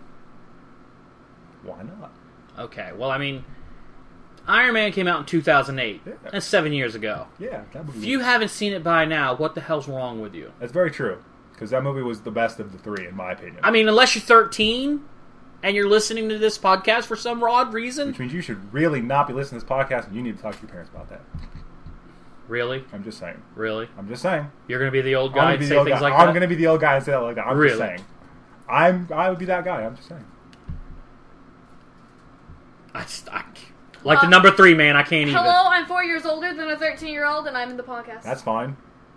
Why not? Okay, well, I mean, Iron Man came out in 2008. Yeah. That's 7 years ago. Yeah. If you haven't seen it by now, what the hell's wrong with you? That's very true. Because that movie was the best of the 3, in my opinion. I mean, unless you're 13... and you're listening to this podcast for some odd reason. Which means you should really not be listening to this podcast, and you need to talk to your parents about that. Really? I'm just saying. Really? I'm just saying. You're going to be the old guy and say things like that? I'm going to be the old guy and say that like that. I'm just saying. I would be that guy. I'm just saying. The number 3, man. I can't even. Hello, I'm 4 years older than a 13-year-old, and I'm in the podcast. That's fine.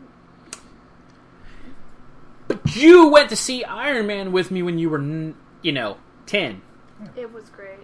But you went to see Iron Man with me when you were, 10. It was great.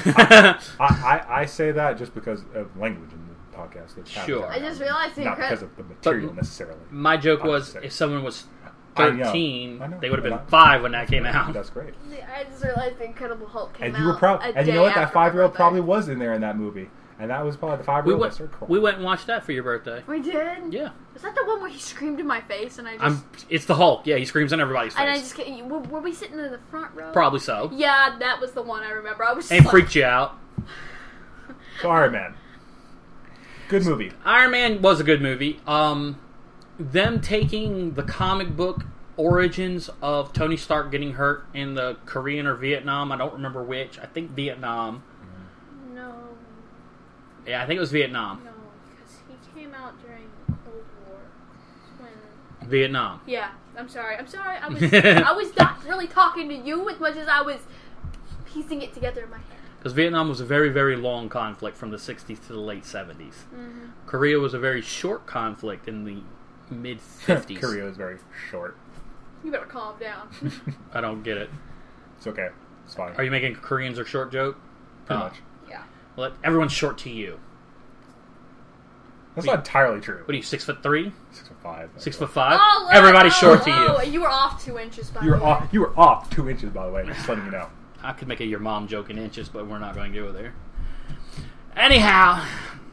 I say that just because of language in the podcast. Sure. I just realized not because of the material necessarily. My joke was if someone was 13, they would have been 5 when that came out. That's great. I just realized the Incredible Hulk came out. And you were proud. And you know what? That 5-year-old probably was in there in that movie. And that was probably the 5-year-old. We went and watched that for your birthday. We did? Yeah. Was that the one where he screamed in my face and I just... It's the Hulk. Yeah, he screams in everybody's face. And I just... Were we sitting in the front row? Probably so. Yeah, that was the one I remember. I was and freaked you out. So Iron Man. Good movie. Iron Man was a good movie. Them taking the comic book origins of Tony Stark getting hurt in the Korean or Vietnam, I don't remember which. I think Vietnam. No. Yeah, I think it was Vietnam. No, because he came out during the Cold War. When... Vietnam. Yeah, I'm sorry. I was not really talking to you as much as I was piecing it together in my head. Because Vietnam was a very, very long conflict from the 60s to the late 70s. Mm-hmm. Korea was a very short conflict in the mid-50s. Korea was very short. You better calm down. I don't get it. It's okay. It's fine. Are you making Koreans are short joke? Pretty much. Yeah. Well, everyone's short to you. That's not entirely true. What are you, 6'3"? 6'5". 6'5"? Oh, everybody's short to you. Oh, you were off 2 inches, by the way. You were off 2 inches, by the way. Just letting you know. I could make a your mom joke in inches, but we're not going to go there. Anyhow.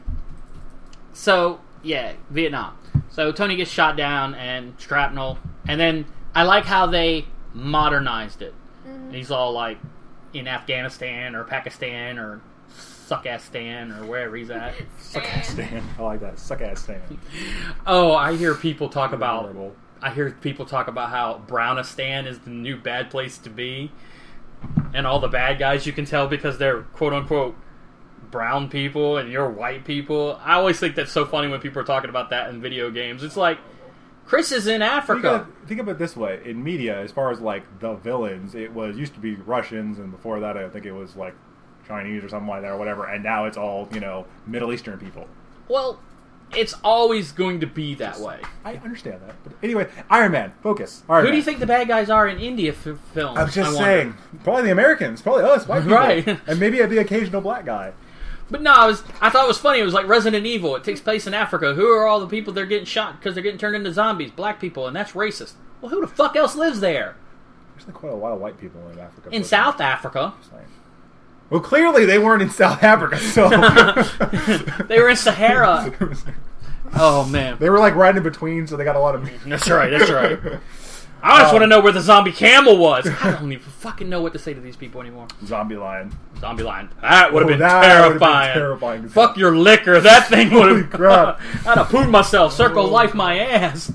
So, yeah, Vietnam. So Tony gets shot down and shrapnel. And then I like how they modernized it. Mm-hmm. He's all like in Afghanistan or Pakistan or Suckastan or wherever he's at. Suckastan. I like that. Suckastan. Oh, I hear people talk about how Brownistan is the new bad place to be. And all the bad guys you can tell because they're quote unquote brown people and you're white people. I always think that's so funny when people are talking about that in video games. It's like, Chris is in Africa. Think of it this way: in media, as far as like the villains, it used to be Russians, and before that, I think it was like Chinese or something like that, or whatever. And now it's all Middle Eastern people. Well, it's always going to be that way. I understand that, but anyway, Iron Man. Focus. Who do you think the bad guys are in India films? I was just saying, probably the Americans, probably us, white people, right? And maybe the occasional black guy. But no, I thought it was funny. It was like Resident Evil. It takes place in Africa. Who are all the people that are getting shot because they're getting turned into zombies? Black people, and that's racist. Well, who the fuck else lives there? There's quite a lot of white people in Africa. In South Africa. Well, clearly they weren't in South Africa, so... They were in Sahara. Oh, man. They were like right in between, so they got a lot of... That's right. I just want to know where the zombie camel was. I don't even fucking know what to say to these people anymore. Zombie lion. That would have been terrifying. Fuck your liquor. That thing would have... crap. I'd have pooed myself. Circle life my ass.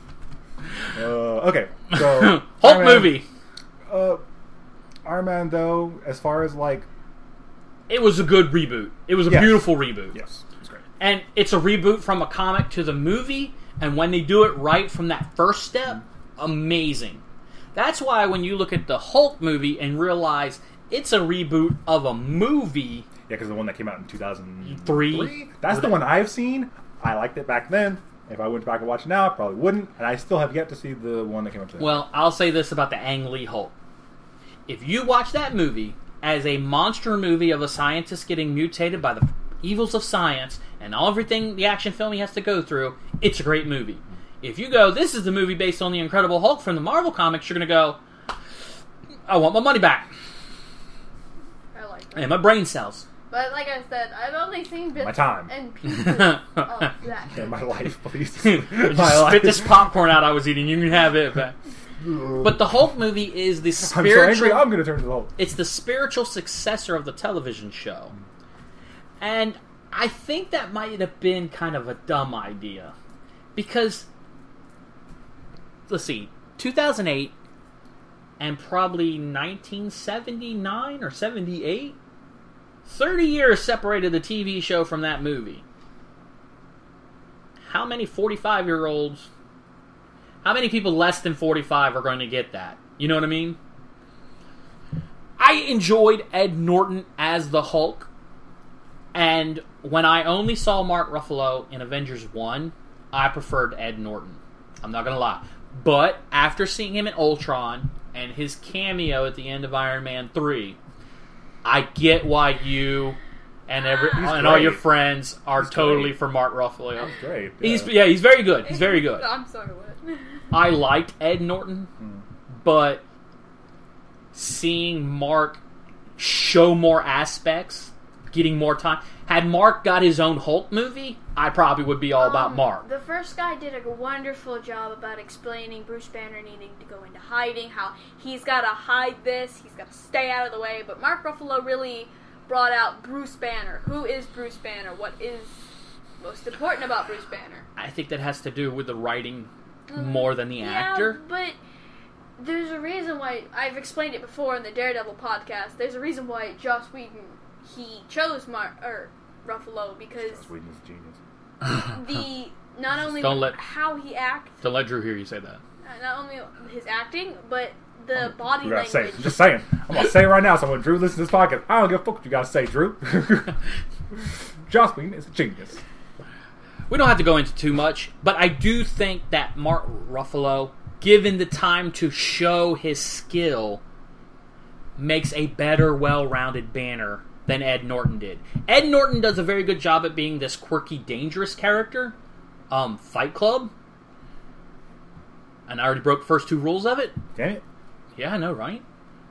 Okay, so... Hulk movie. Iron Man, though, as far as like... It was a good reboot. It was a beautiful reboot. Yes, it was great. And it's a reboot from a comic to the movie, and when they do it right from that first step... amazing. That's why when you look at the Hulk movie and realize it's a reboot of a movie... Yeah, because the one that came out in 2003? That's the one I've seen. I liked it back then. If I went back and watched it now, I probably wouldn't. And I still have yet to see the one that came out today. Well, I'll say this about the Ang Lee Hulk. If you watch that movie as a monster movie of a scientist getting mutated by the evils of science and everything the action film he has to go through, it's a great movie. If you go, this is the movie based on the Incredible Hulk from the Marvel Comics, you're going to go, I want my money back. I like that. And my brain cells. But like I said, I've only seen bits my time. and pieces of that. Yeah, my life, please. Spit this popcorn out I was eating. You can have it back. But the Hulk movie is the spiritual... I'm so angry, I'm going to turn to the Hulk. It's the spiritual successor of the television show. And I think that might have been kind of a dumb idea. Because... let's see, 2008 and probably 1979 or 78, 30 years separated the TV show from that movie. How many 45-year-olds, how many people less than 45 are going to get that? You know what I mean? I enjoyed Ed Norton as the Hulk, and when I only saw Mark Ruffalo in Avengers 1, I preferred Ed Norton. I'm not going to lie. But after seeing him in Ultron and his cameo at the end of Iron Man 3, I get why you and all your friends are totally for Mark Ruffalo. He's great. Yeah. He's very good. He's very good. I'm sorry, what? I liked Ed Norton, but seeing Mark show more aspects, getting more time. Had Mark got his own Hulk movie, I probably would be all about Mark. The first guy did a wonderful job about explaining Bruce Banner needing to go into hiding, how he's got to hide this, he's got to stay out of the way, but Mark Ruffalo really brought out Bruce Banner. Who is Bruce Banner? What is most important about Bruce Banner? I think that has to do with the writing more than the actor. But there's a reason why, I've explained it before in the Daredevil podcast, there's a reason why Joss Whedon, he chose Ruffalo, because Joss Whedon is a genius. Not only how he acts, don't let Drew hear you say that. Not only his acting, but the body language. Say it. I'm just saying. I'm gonna say it right now. So when Drew listens to this podcast, I don't give a fuck what you gotta say, Drew. Joss Whedon is a genius. We don't have to go into too much, but I do think that Mark Ruffalo, given the time to show his skill, makes a better, well-rounded Banner than Ed Norton did. Ed Norton does a very good job at being this quirky, dangerous character. Fight Club. And I already broke the first two rules of it. Damn it. Yeah, I know, right?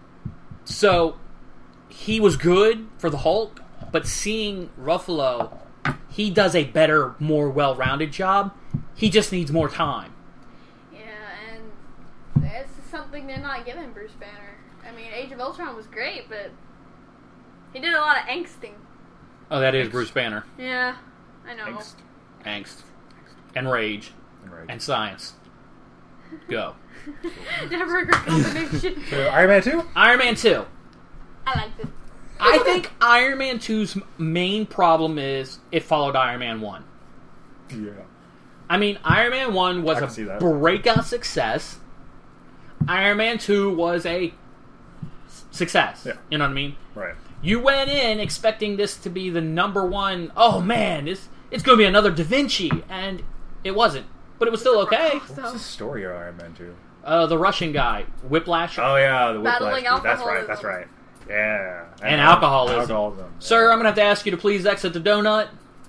So, he was good for the Hulk, but seeing Ruffalo, he does a better, more well-rounded job. He just needs more time. Yeah, and that's something they're not giving Bruce Banner. I mean, Age of Ultron was great, but he did a lot of angsting. Oh, that is Bruce Banner. Yeah, I know. Angst. And rage. And science. Go. Never a great combination. Iron Man 2? Iron Man 2. I liked it. I think Iron Man 2's main problem is it followed Iron Man 1. Yeah. I mean, Iron Man 1 was a breakout success. Iron Man 2 was a success. Yeah. You know what I mean? Right. You went in expecting this to be the number one, oh man, it's going to be another Da Vinci, and it wasn't. But it was still okay. What was the story of Iron Man 2? The Russian guy, Whiplash. Oh yeah, the Whiplash. Battling alcoholism. That's right. Yeah. And alcoholism. Sir, I'm going to have to ask you to please exit the donut.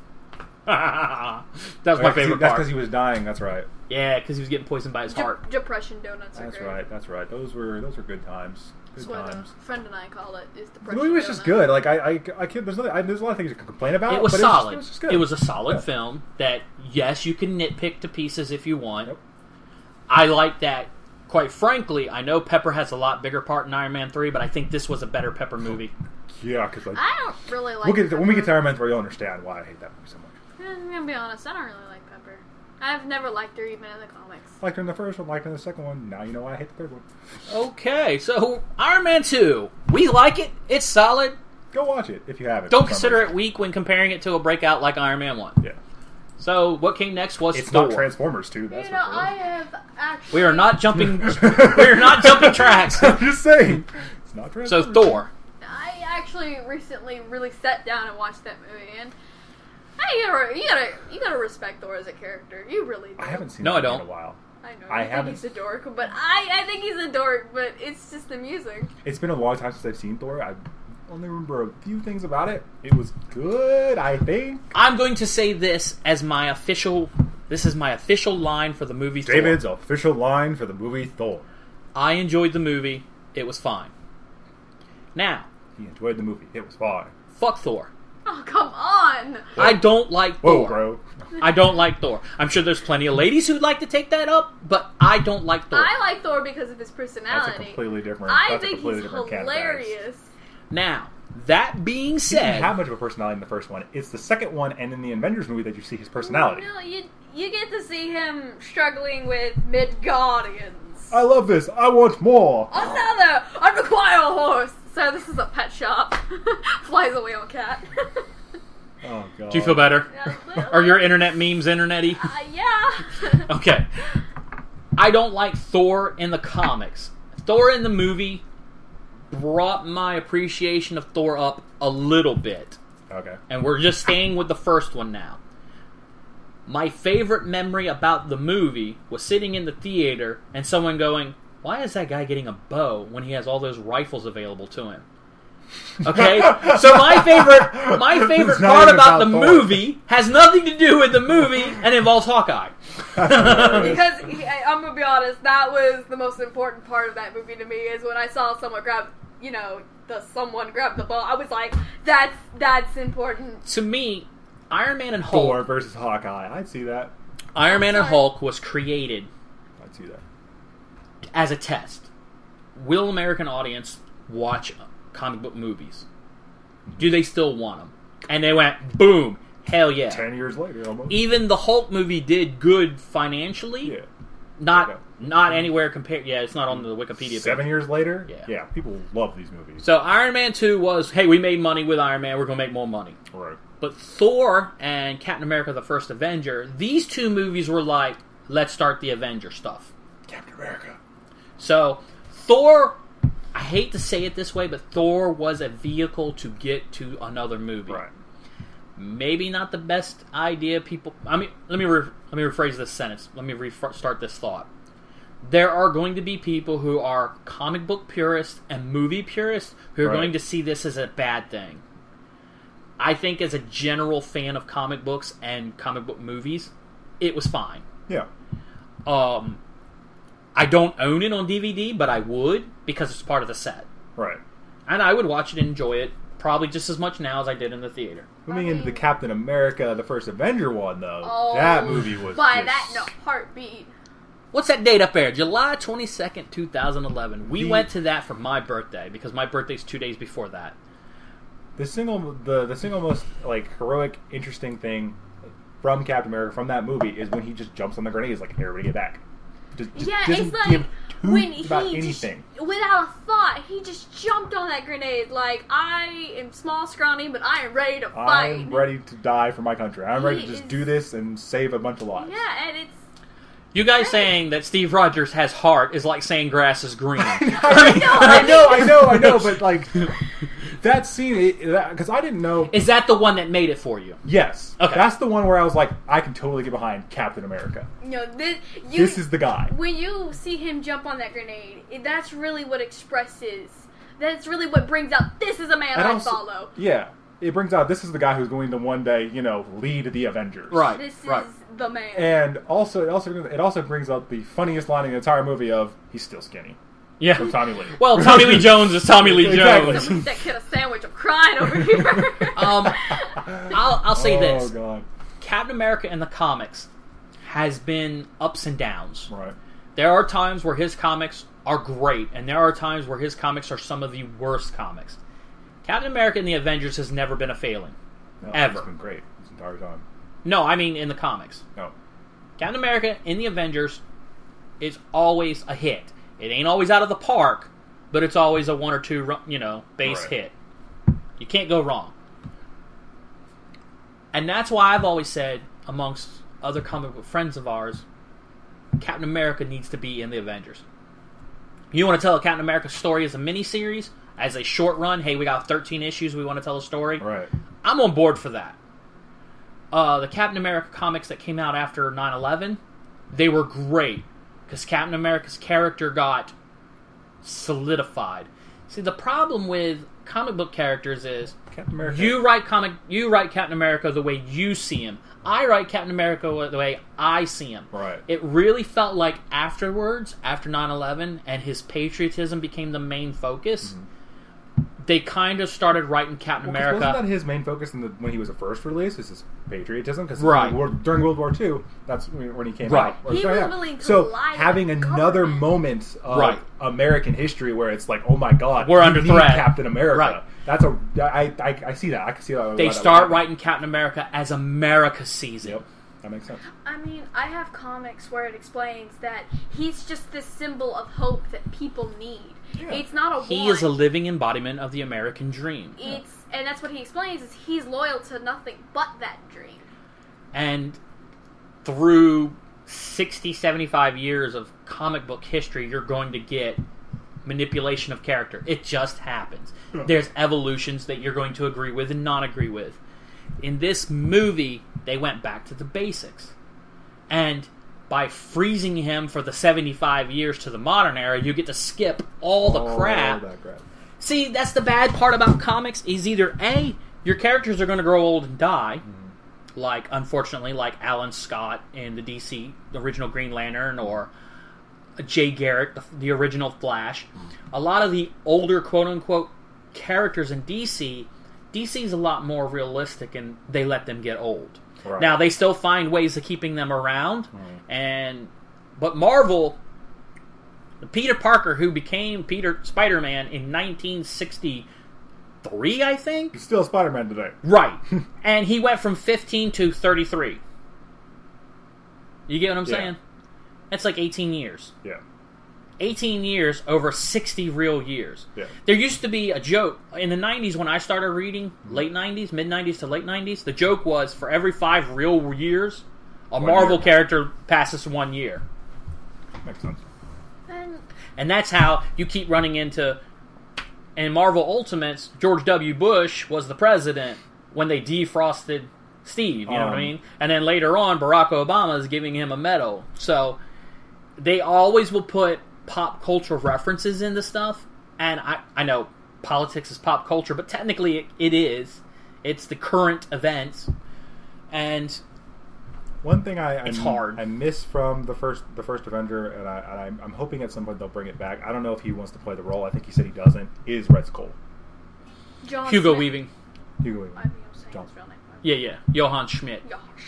That was my favorite part. That's because he was dying, that's right. Yeah, because he was getting poisoned by his heart. Depression donuts are great. That's right. Those were good times. That's what a friend and I call it, is depression. The movie was just good. Like I can't. There's a lot of things you can complain about. It was solid. It was just good. It was a solid film that, yes, you can nitpick to pieces if you want. Yep. I like that. Quite frankly, I know Pepper has a lot bigger part in Iron Man 3, but I think this was a better Pepper movie. Yeah, because I don't really like Pepper. When we get to Iron Man 3, you'll understand why I hate that movie so much. I'm going to be honest, I don't really like Pepper. I've never liked her even in the comics. Liked her in the first one, liked her in the second one. Now you know why I hate the third one. Okay, so Iron Man 2. We like it. It's solid. Go watch it if you haven't. Don't consider it weak when comparing it to a breakout like Iron Man 1. Yeah. So what came next was it's Thor. Not Transformers 2. That's you know, I have actually... We are not jumping. We are not jumping tracks. I'm just saying. It's not Transformers. So Thor. I actually recently really sat down and watched that movie, and you gotta respect Thor as a character. You really do. I haven't seen him in a while. I know. I think he's a dork, but I think he's a dork, but it's just the music. It's been a long time since I've seen Thor. I only remember a few things about it. It was good, I think. I'm going to say this as my official... This is my official line for the movie Thor. David's official line for the movie Thor. I enjoyed the movie. It was fine. Now... He enjoyed the movie. It was fine. Fuck Thor. Oh, come on! Whoa. I don't like Thor. Whoa, bro. I don't like Thor. I'm sure there's plenty of ladies who'd like to take that up, but I don't like Thor. I like Thor because of his personality. That's a completely different... I think he's hilarious. Now, that being said... He didn't have much of a personality in the first one. It's the second one and in the Avengers movie that you see his personality. No, you get to see him struggling with Midgardians. I love this. I want more. Another! I require a horse! So this is a pet shop. Flies away on cat. Oh, God. Do you feel better? Are your internet memes internety? Yeah. Okay. I don't like Thor in the comics. Thor in the movie brought my appreciation of Thor up a little bit. Okay. And we're just staying with the first one now. My favorite memory about the movie was sitting in the theater and someone going, why is that guy getting a bow when he has all those rifles available to him? Okay? So my favorite part about the movie has nothing to do with the movie and involves Hawkeye. Because, I'm going to be honest, that was the most important part of that movie to me, is when I saw someone grab, someone grab the bow. I was like, that's important. To me, Iron Man and Hulk... Thor versus Hawkeye. I'd see that. Iron Man and Hulk was created... I'd see that. As a test. Will American audience watch comic book movies? Do they still want them? And they went, boom, hell yeah. 10 years later, almost. Even the Hulk movie did good financially. Yeah. Not anywhere compared... Yeah, it's not on the Wikipedia page. 7 years later? Yeah. People love these movies. So Iron Man 2 was, hey, we made money with Iron Man, we're going to make more money. Right. But Thor and Captain America the First Avenger, these two movies were like, let's start the Avenger stuff. Captain America. So, Thor, I hate to say it this way, but Thor was a vehicle to get to another movie. Right. Maybe not the best idea people... I mean, let me rephrase this sentence. Let me start this thought. There are going to be people who are comic book purists and movie purists who are going to see this as a bad thing. I think as a general fan of comic books and comic book movies, it was fine. Yeah. I don't own it on DVD, but I would, because it's part of the set. Right. And I would watch it and enjoy it probably just as much now as I did in the theater. Moving into the Captain America, the First Avenger one, though, that movie was that in a heartbeat. What's that date up there? July 22nd, 2011. We went to that for my birthday, because my birthday's 2 days before that. The single most heroic, interesting thing from Captain America from that movie is when he just jumps on the grenades like, everybody get back. it's like when he about anything. Without a thought, he just jumped on that grenade like, I am small, scrawny, but I am ready to fight. I'm ready to die for my country. I'm ready to just do this and save a bunch of lives. Yeah, and it's... You guys saying that Steve Rogers has heart is like saying grass is green. I know, but like that scene, because I didn't know. Is that the one that made it for you? Yes. Okay. That's the one where I was like, I can totally get behind Captain America. No, this is the guy. When you see him jump on that grenade, that's really what expresses. That's really what brings out, this is a man I follow. Yeah. It brings out, this is the guy who's going to one day, lead the Avengers. Right. This is the man. And also, it also brings out the funniest line in the entire movie of, he's still skinny. Yeah. From Tommy Lee. Well, Tommy Lee Jones is Tommy Lee Jones. Somebody that kid a sandwich. I'm crying over here. I'll say this. Oh, God. Captain America in the comics has been ups and downs. Right. There are times where his comics are great, and there are times where his comics are some of the worst comics. Captain America in the Avengers has never been a failing. No, ever. It's been great this entire time. No, I mean in the comics. No. Captain America in the Avengers is always a hit. It ain't always out of the park, but it's always a 1 or 2, base hit. You can't go wrong. And that's why I've always said, amongst other comic book friends of ours, Captain America needs to be in the Avengers. You want to tell a Captain America story as a miniseries? As a short run, hey, we got 13 issues, we want to tell a story. Right. I'm on board for that. The Captain America comics that came out after 9/11, they were great because Captain America's character got solidified. See, the problem with comic book characters is Captain America. you write Captain America the way you see him. I write Captain America the way I see him. Right. It really felt like afterwards, after 9/11, and his patriotism became the main focus. Mm-hmm. They kind of started writing Captain America. Wasn't that his main focus when he was first released? Is his patriotism? Because during World War II, that's when he came out. He was willing to so lie having another moment of American history where it's like, oh my God, we're under threat. Captain America. Right. That's I see that. I can see that. They start writing Captain America as America sees it. Yep. That makes sense. I mean, I have comics where it explains that he's just this symbol of hope that people need. Yeah. It's not a He is a living embodiment of the American dream. And that's what he explains, is he's loyal to nothing but that dream. And through 60, 75 years of comic book history, you're going to get manipulation of character. It just happens. Yeah. There's evolutions that you're going to agree with and not agree with. In this movie, they went back to the basics. And by freezing him for the 75 years to the modern era, you get to skip all the crap. See, that's the bad part about comics, is either A, your characters are going to grow old and die, unfortunately, like Alan Scott in the DC, the original Green Lantern, or Jay Garrick, the original Flash. A lot of the older, quote-unquote, characters in DC's a lot more realistic, and they let them get old. Right. Now, they still find ways of keeping them around, but Marvel, Peter Parker, who became Spider-Man in 1963, I think? He's still Spider-Man today. Right. And he went from 15 to 33. You get what I'm saying? That's like 18 years. Yeah. 18 years over 60 real years. Yeah. There used to be a joke in the 90s when I started reading, late 90s, mid 90s to late 90s. The joke was for every 5 real years, a Marvel character passes 1 year. Makes sense. And that's how you keep running into. In Marvel Ultimates, George W. Bush was the president when they defrosted Steve. You know what I mean? And then later on, Barack Obama is giving him a medal. So they always will put pop culture references into stuff, and I know politics is pop culture, but technically it is. It's the current events, and one thing it's hard. I miss from the first Avenger, and I'm hoping at some point they'll bring it back. I don't know if he wants to play the role. I think he said he doesn't. Is Red Skull? Hugo Weaving. Hugo Weaving. John. His real name. Yeah. Johann Schmidt.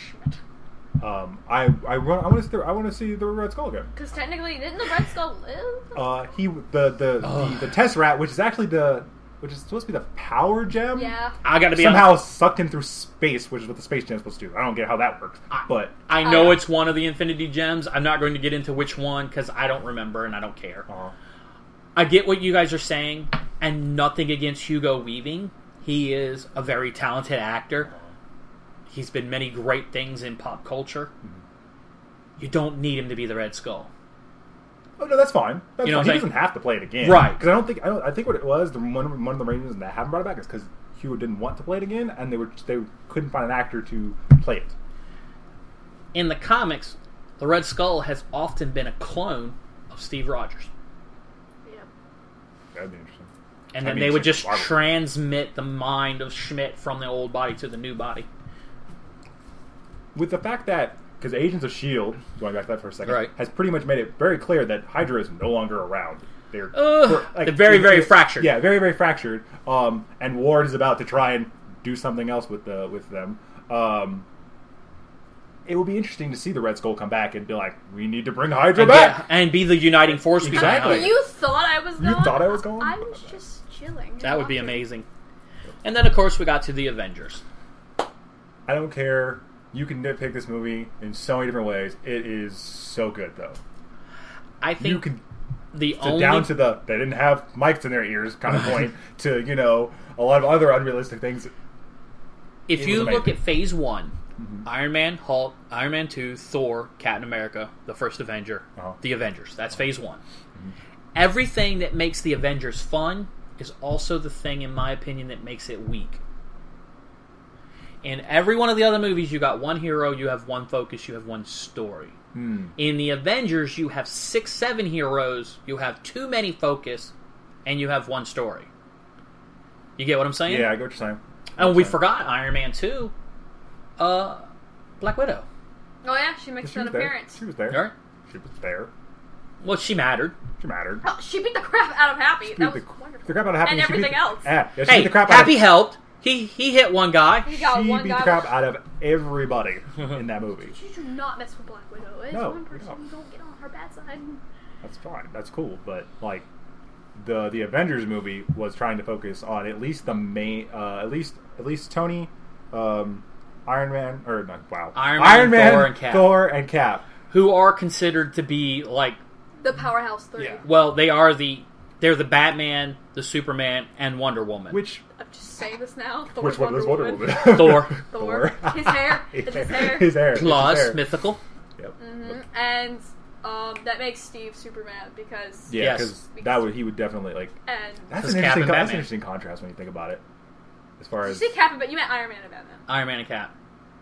I want to see the Red Skull again. Because technically, didn't the Red Skull live? The Tesseract, which is actually the which is supposed to be the power gem. Yeah. I got to be somehow honest. sucked him through space, which is what the space gem's supposed to do. I don't get how that works, but I know it's one of the Infinity Gems. I'm not going to get into which one because I don't remember and I don't care. I get what you guys are saying, and nothing against Hugo Weaving. He is a very talented actor. He's been many great things in pop culture. You don't need him to be the Red Skull. Oh no, that's fine. That's you know fine. He doesn't have to play it again, right? Because I think what it was, one of the reasons they haven't brought it back is because Hugo didn't want to play it again, and they couldn't find an actor to play it. In the comics, the Red Skull has often been a clone of Steve Rogers. Yep. That'd be interesting. And then they would just transmit the mind of Schmidt from the old body to the new body. With the fact that, because Agents of S.H.I.E.L.D., going back to that for a second, right, has pretty much made it very clear that Hydra is no longer around. They're very, very fractured. Yeah, very, very fractured. And Ward is about to try and do something else with them. It will be interesting to see the Red Skull come back and be like, we need to bring Hydra back! And be the uniting force exactly. behind it. You thought I was gone? You thought I was gone? I was just chilling. That would be amazing. And then, of course, we got to the Avengers. I don't care. You can nitpick this movie in so many different ways. It is so good, though. I think you can only down to the they didn't have mics in their ears kind of point to a lot of other unrealistic things. If you look at Phase 1, Iron Man, Hulk, Iron Man 2, Thor, Captain America, the First Avenger, the Avengers. That's Phase 1. Everything that makes the Avengers fun is also the thing, in my opinion, that makes it weak. In every one of the other movies, you got one hero, you have one focus, you have one story. In the Avengers, you have 6, 7 heroes, you have too many focus, and you have one story. You get what I'm saying? Yeah, I get what you're saying. And we forgot Iron Man 2, Black Widow. Oh yeah, she makes an appearance. She was there. Right? She was there. Well, she mattered. She mattered. Oh, she beat the crap out of Happy. That was wonderful. The crap out of Happy. And everything else. Yeah, she hey, beat the crap Happy out helped. He hit one guy. He got she one beat guy. the crap out of everybody in that movie. You do not mess with Black Widow. It's one person. You don't get on her bad side. That's fine. That's cool. But like, the Avengers movie was trying to focus on at least the main, at least Tony, Iron Man, or not? Wow, Iron Man, Thor, and Cap, who are considered to be like the powerhouse 3. Yeah. Well, they're the Batman, the Superman, and Wonder Woman. Which I'm just saying this now. Which one was Wonder Woman? Thor. His hair. It's his hair. His hair. Plus mythical. Yep. And that makes Steve Superman because because he would definitely like. And that's an interesting contrast when you think about it. As far as you say Cap, but you meant Iron Man and Batman. Iron Man and Cap.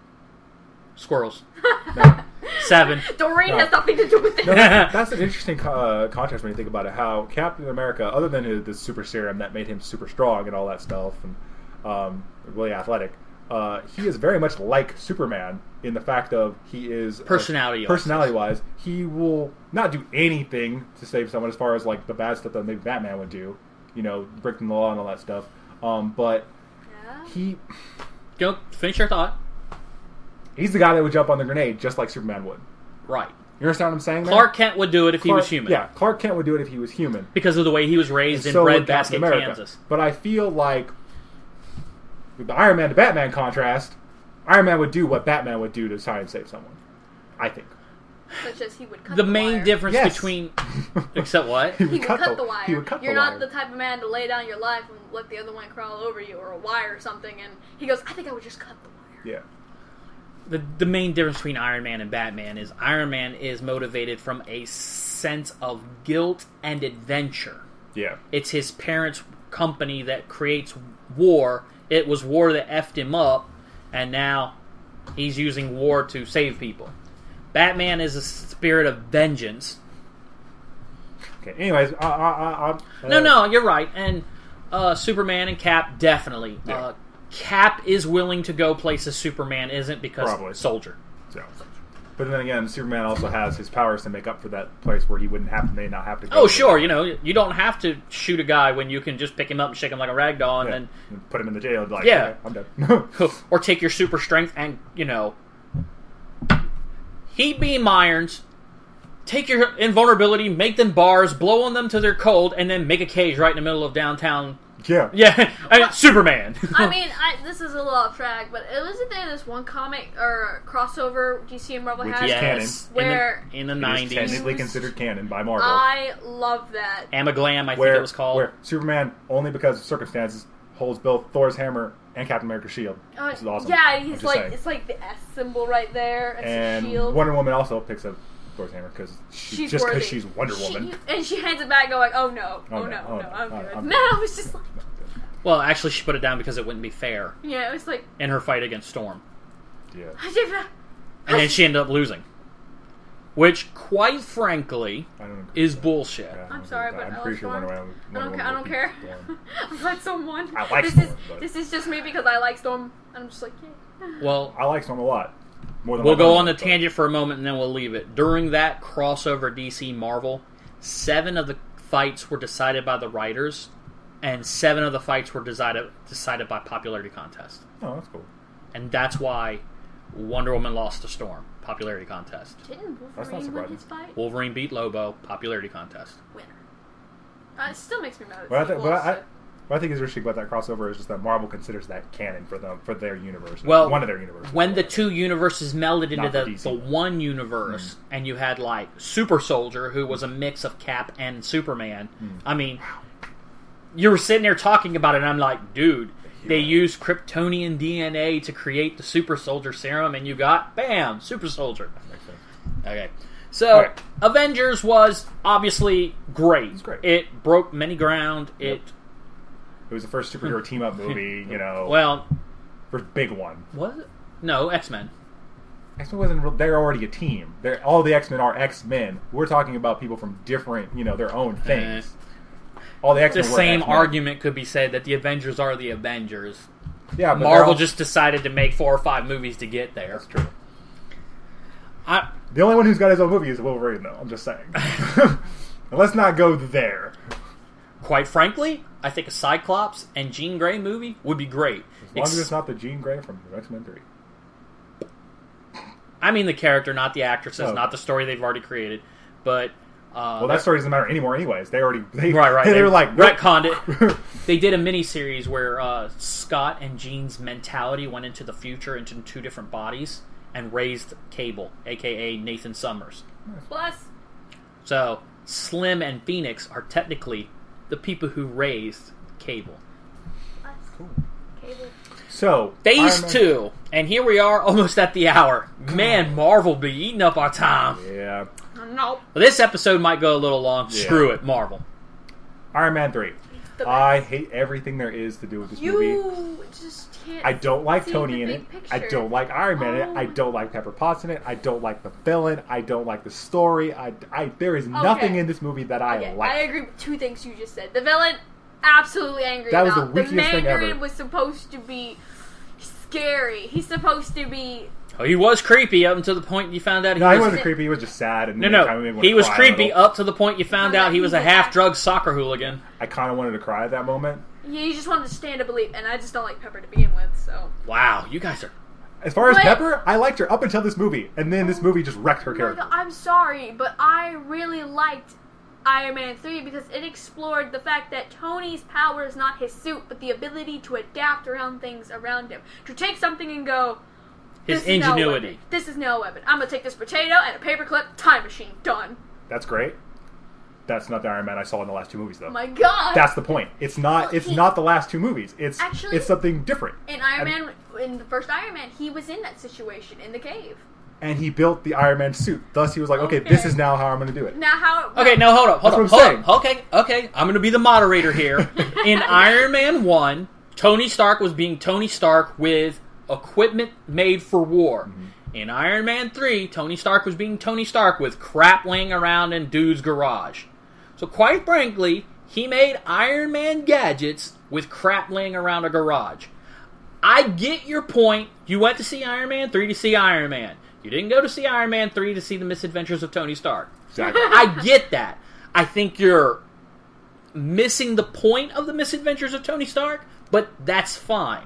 Squirrels. No. 7. Doreen has nothing to do with it. No, that's an interesting contrast when you think about it. How Captain America, other than the super serum that made him super strong and all that stuff, and really athletic, he is very much like Superman in the fact of he is personality-wise, he will not do anything to save someone as far as like the bad stuff that maybe Batman would do, breaking the law and all that stuff. But he go finish your thought. He's the guy that would jump on the grenade just like Superman would. Right. You understand what I'm saying? Clark Kent would do it if he was human. Yeah, Clark Kent would do it if he was human. Because of the way he was raised in Breadbasket, Kansas. But I feel like with the Iron Man to Batman contrast, Iron Man would do what Batman would do to try and save someone. I think. Such as he would cut the wire. main difference between... Except what? He would cut the wire. He would cut You're the not wire. the type of man to lay down your life and let the other one crawl over you or a wire or something. And he goes, I think I would just cut the wire. Yeah. The main difference between Iron Man and Batman is Iron Man is motivated from a sense of guilt and adventure. Yeah. It's his parents' company that creates war. It was war that effed him up, and now he's using war to save people. Batman is a spirit of vengeance. Okay, anyways, No, you're right. And Superman and Cap, definitely. Yeah. Cap is willing to go places Superman isn't because soldier. So. But then again, Superman also has his powers to make up for that place where he may not have to go. Oh, sure. You don't have to shoot a guy when you can just pick him up and shake him like a rag doll and then put him in the jail. Like, yeah, okay, I'm done. Or take your super strength and, heat beam irons, take your invulnerability, make them bars, blow on them till they're cold, and then make a cage right in the middle of downtown Yeah, I mean, Superman. I mean, this is a little off track, but wasn't there this one comic or crossover DC and Marvel had? Yes, where in the 90s. It is technically considered canon by Marvel. I love that. Amaglam, I think it was called. Where Superman, only because of circumstances, holds both Thor's hammer and Captain America's shield. Which is awesome. Yeah, he's like, it's like the S symbol right there. It's and a shield. Wonder Woman also picks up Thor's hammer because she's Wonder Woman. And she hands it back going, oh no, I'm good. No, I was just like... Well, actually, she put it down because it wouldn't be fair. Yeah, it was like... In her fight against Storm. Yeah. And then she ended up losing. Which, quite frankly, is bullshit. Yeah, I'm sorry, but I'm pretty sure Wonder Woman I don't care. I'm glad someone... I like Storm, This is just me because I like Storm. And I'm just like, yeah. Well... I like Storm a lot. We'll go on the tangent for a moment and then we'll leave it. During that crossover DC Marvel, 7 of the fights were decided by the writers, and 7 of the fights were decided by popularity contest. Oh, that's cool. And that's why Wonder Woman lost to Storm. Popularity contest. Didn't Wolverine win his fight? Wolverine beat Lobo. Popularity contest. Winner. It still makes me mad. What I think is interesting about that crossover is just that Marvel considers that canon for their universe. Well, one of their universes. When the 2 universes melded into the one universe, and you had like Super Soldier, who was a mix of Cap and Superman. I mean, you were sitting there talking about it, and I'm like, dude, they used Kryptonian DNA to create the Super Soldier serum, and you got, bam, Super Soldier. That makes sense. Okay. So, Avengers was obviously great. It was great. It broke many ground. Yep. It was the first superhero team-up movie, Well... First big one. Was it? No, X-Men. X-Men wasn't real... They're already a team. All the X-Men are X-Men. We're talking about people from different, their own things. All the X-Men The were same X-Men. argument could be said that the Avengers are the Avengers. Yeah, but Marvel just decided to make 4 or 5 movies to get there. That's true. The only one who's got his own movie is Wolverine, though. I'm just saying. Let's not go there. Quite frankly, I think a Cyclops and Jean Grey movie would be great. As long as it's not the Jean Grey from X-Men 3. I mean the character, not the actresses, not the story they've already created. But well, that story doesn't matter anymore anyways. They were like retconned it. They did a miniseries where Scott and Jean's mentality went into the future, into 2 different bodies, and raised Cable, a.k.a. Nathan Summers. Plus. So, Slim and Phoenix are technically the people who raised Cable. That's cool. Cable. So, Phase 2, and here we are almost at the hour. Man, Marvel be eating up our time. Yeah. No. Well, this episode might go a little long. Yeah. Screw it, Marvel. Iron Man 3. I hate everything there is to do with this movie. You just can't. I don't like Tony in it. Picture. I don't like Iron Man in it. I don't like Pepper Potts in it. I don't like the villain. I don't like the story. There is nothing in this movie that I like. I agree with 2 things you just said. The villain, absolutely angry that about. Was the weakest thing ever. The Mandarin was supposed to be scary. He's supposed to be... Oh, he was creepy up until the point you found out he wasn't creepy. He was just sad. And he was creepy up to the point you found out he was a half-drugged soccer hooligan. I kind of wanted to cry at that moment. Yeah, you just wanted to stand to believe, and I just don't like Pepper to begin with, so... Wow, you guys are... As far as Pepper, I liked her up until this movie, and then this movie just wrecked her character. I'm sorry, but I really liked Iron Man 3 because it explored the fact that Tony's power is not his suit, but the ability to adapt around things around him. To take something and go... His ingenuity. This is no weapon. I'm going to take this potato and a paperclip, time machine. Done. That's great. That's not the Iron Man I saw in the last 2 movies, though. Oh my god! That's the point. It's not. It's not the last 2 movies. It's something different. In the first Iron Man, he was in that situation in the cave. And he built the Iron Man suit. Thus, he was like, "Okay, this is now how I'm going to do it." Now how? Okay, now hold up. Okay. I'm going to be the moderator here. In Iron Man 1, Tony Stark was being Tony Stark with equipment made for war. Mm-hmm. In Iron Man 3, Tony Stark was being Tony Stark with crap laying around in dude's garage. So quite frankly, he made Iron Man gadgets with crap laying around a garage. I get your point. You went to see Iron Man 3 to see Iron Man. You didn't go to see Iron Man 3 to see the misadventures of Tony Stark. Exactly. I get that. I think you're missing the point of the misadventures of Tony Stark, but that's fine.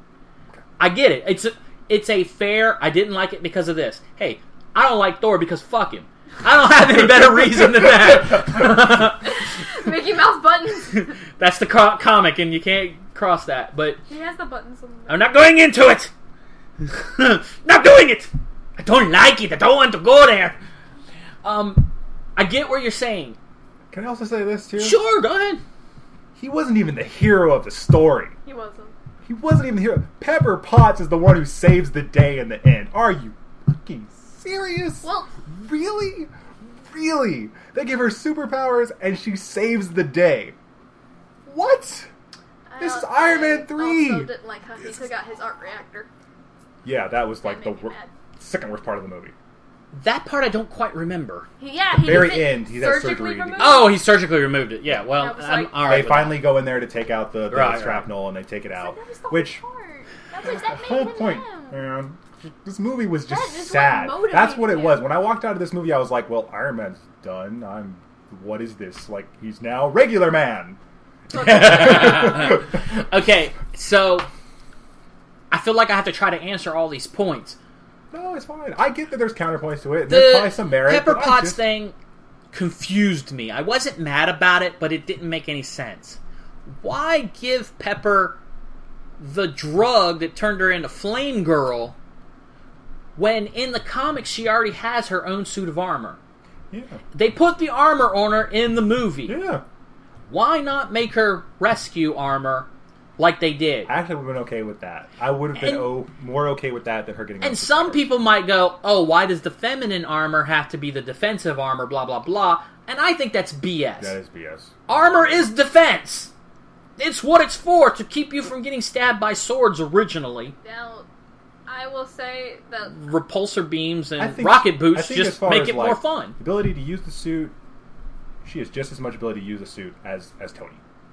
I get it. It's a fair... I didn't like it because of this. Hey, I don't like Thor because fuck him. I don't have any better reason than that. Mickey Mouse buttons. That's the comic, and you can't cross that. But he has the buttons. I'm not going into it. Not doing it. I don't like it. I don't want to go there. I get what you're saying. Can I also say this too? Sure, go ahead. He wasn't even the hero of the story. He wasn't. He wasn't even the hero. Pepper Potts is the one who saves the day in the end. Are you fucking serious? Well, really? Really? They give her superpowers and she saves the day. What? This is Iron Man 3! I also didn't like how he took out his arc reactor. Yeah, that was like the second worst part of the movie. That part I don't quite remember. He very end, he has surgery. Oh, he surgically removed it. Yeah, well, like, all right. They finally go in there to take out the shrapnel, and they take it out. That was the which whole point, man. This movie was just sad. That's what it was. When I walked out of this movie, I was like, "Well, Iron Man's done. What is this? Like, he's now regular man." Okay, so I feel like I have to try to answer all these points. No, it's fine. I get that there's counterpoints to it. There's probably some merit. Pepper Potts thing confused me. I wasn't mad about it, but it didn't make any sense. Why give Pepper the drug that turned her into Flame Girl when in the comics she already has her own suit of armor? Yeah. They put the armor on her in the movie. Yeah. Why not make her rescue armor like they did? I actually would have been okay with that. I would have been more okay with that than her getting. And some people might go, "Oh, why does the feminine armor have to be the defensive armor?" Blah blah blah. And I think that's BS. That is BS. Armor is defense. It's what it's for, to keep you from getting stabbed by swords originally. Now, I will say that repulsor beams and rocket boots just make it more fun. The ability to use the suit, she has just as much ability to use the suit as Tony.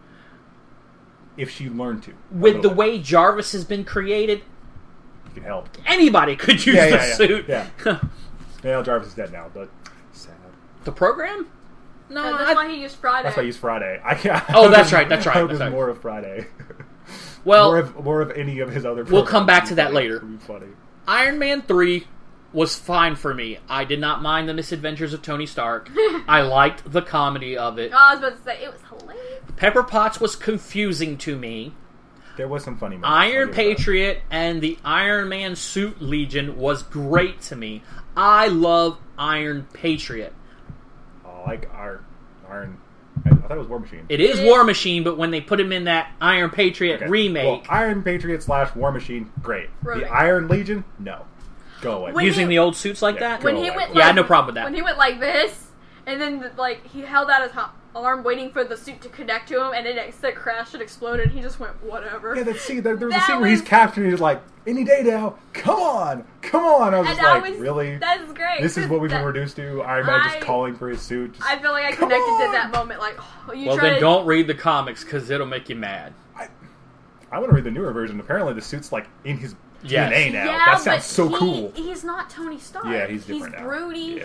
If she learned to. With the way Jarvis has been created, you can help. Anybody could use the suit. Yeah. Well, Jarvis is dead now, but sad. The program? No, that's why he used Friday. That's why I used Friday. Oh, that's right. That's right. There's more of Friday. Well, more of any of his other. We'll come back to that later. Funny. Iron Man 3 was fine for me. I did not mind the misadventures of Tony Stark. I liked the comedy of it. Oh, I was about to say, it was hilarious. Pepper Potts was confusing to me. There was some funny moments. Iron Patriot and the Iron Man Suit Legion was great to me. I love Iron Patriot. Oh, like Iron... I thought it was War Machine. It is War Machine, but when they put him in that Iron Patriot remake... Well, Iron Patriot / War Machine, great. The Iron Legion, no. Go away. Using the old suits like that? When he went I had no problem with that. When he went like this, and then he held out his arm waiting for the suit to connect to him, and it crashed and exploded, he just went, whatever. Yeah, there was a scene where he's captured, and he's like, any day now, come on. I was like, really? That's great. This is what we've been reduced to? Iron Man just calling for his suit? I feel like I connected to that moment, like, then don't read the comics, because it'll make you mad. I want to read the newer version. Apparently the suit's like in his DNA now. Yeah, that sounds so cool. He's not Tony Stark. Yeah, he's different now. He's broody,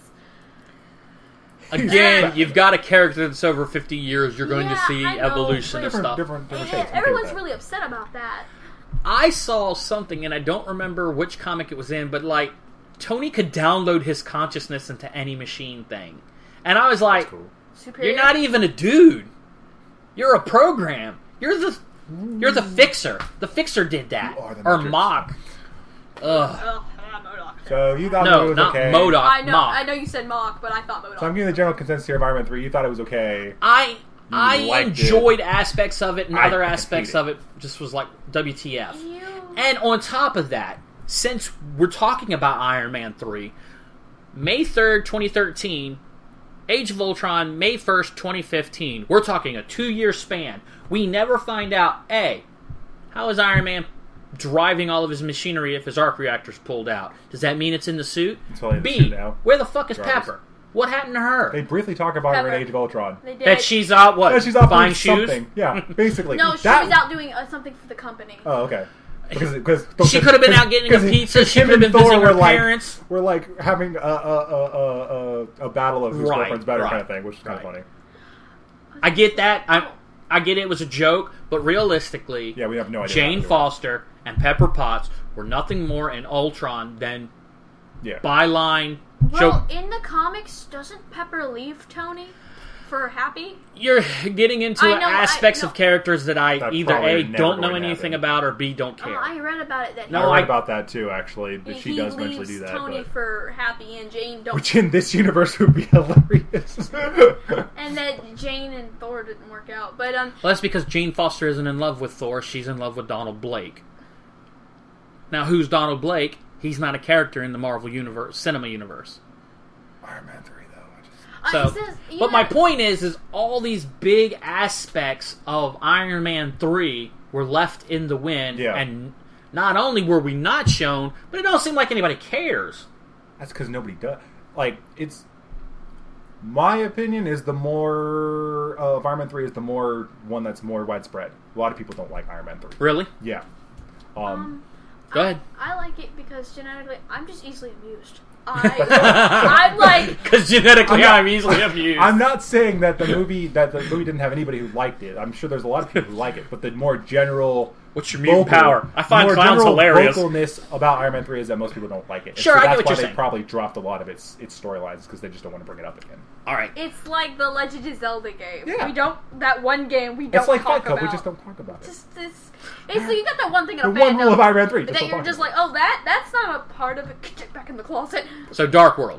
Again, you've got a character that's over 50 years, you're going to see evolution of stuff. Different everyone's really upset about that. I saw something, and I don't remember which comic it was in, but Tony could download his consciousness into any machine thing. And I was like, you're not even a dude. You're a program. You're the Fixer. The Fixer did that. Or Mock. Ugh. So you thought it was okay? No, not I know, Mock. I know you said Mock, but I thought MODOK. So I'm getting the general consensus here of Iron Man 3. You thought it was okay. I enjoyed aspects of it, and other aspects of it just was like, WTF. Ew. And on top of that, since we're talking about Iron Man 3, May 3rd, 2013, Age of Ultron, May 1st, 2015. We're talking a 2-year span. We never find out, A, how is Iron Man driving all of his machinery if his arc reactor's pulled out? Does that mean it's in the suit? B, where the fuck is Pepper? What happened to her? They briefly talk about her in Age of Ultron. They did. That she's out, what? That she's out buying shoes? Something. Yeah, basically. No, she was out doing something for the company. Oh, okay. Because she could have been out getting a pizza. She could have been visiting her parents. We're like having a battle of whose girlfriend's better kind of thing, which is kind of funny. I get that. I get it was a joke, but realistically, we have no idea. Jane Foster and Pepper Potts were nothing more in Ultron than byline. Well, in the comics, doesn't Pepper leave Tony? for Happy? You're getting into aspects of characters that I either A, don't know anything about, or B, don't care. I read about it. I read about that too, actually. That she does eventually do that. Tony for Happy and Jane don't. Which in this universe would be hilarious. And that Jane and Thor didn't work out. But well, that's because Jane Foster isn't in love with Thor. She's in love with Donald Blake. Now, who's Donald Blake? He's not a character in the Marvel universe, cinema universe. Iron Man 3, though. But my point is all these big aspects of Iron Man 3 were left in the wind, and not only were we not shown, but it don't seem like anybody cares. That's because nobody does. Like, it's... My opinion is the more of Iron Man 3 is the more one that's more widespread. A lot of people don't like Iron Man 3. Really? Yeah. Go ahead. I like it because genetically, I'm just easily amused. I'm like... Because genetically I'm easily amused. I'm not saying that the movie didn't have anybody who liked it. I'm sure there's a lot of people who like it, but the more general... What's your mutant power? I find clowns hilarious. The vocalness about Iron Man 3 is that most people don't like it. Sure, so I get what you're saying. That's why they probably dropped a lot of its storylines, because they just don't want to bring it up again. Alright. It's like the Legend of Zelda game. Yeah. That one game we don't It's like talk Fight Club, about. we just don't talk about it. Basically, you got that one thing in a The one rule of Iron Man 3, but that you're just like, oh, that's not a part of it. Get back in the closet. So, Dark World.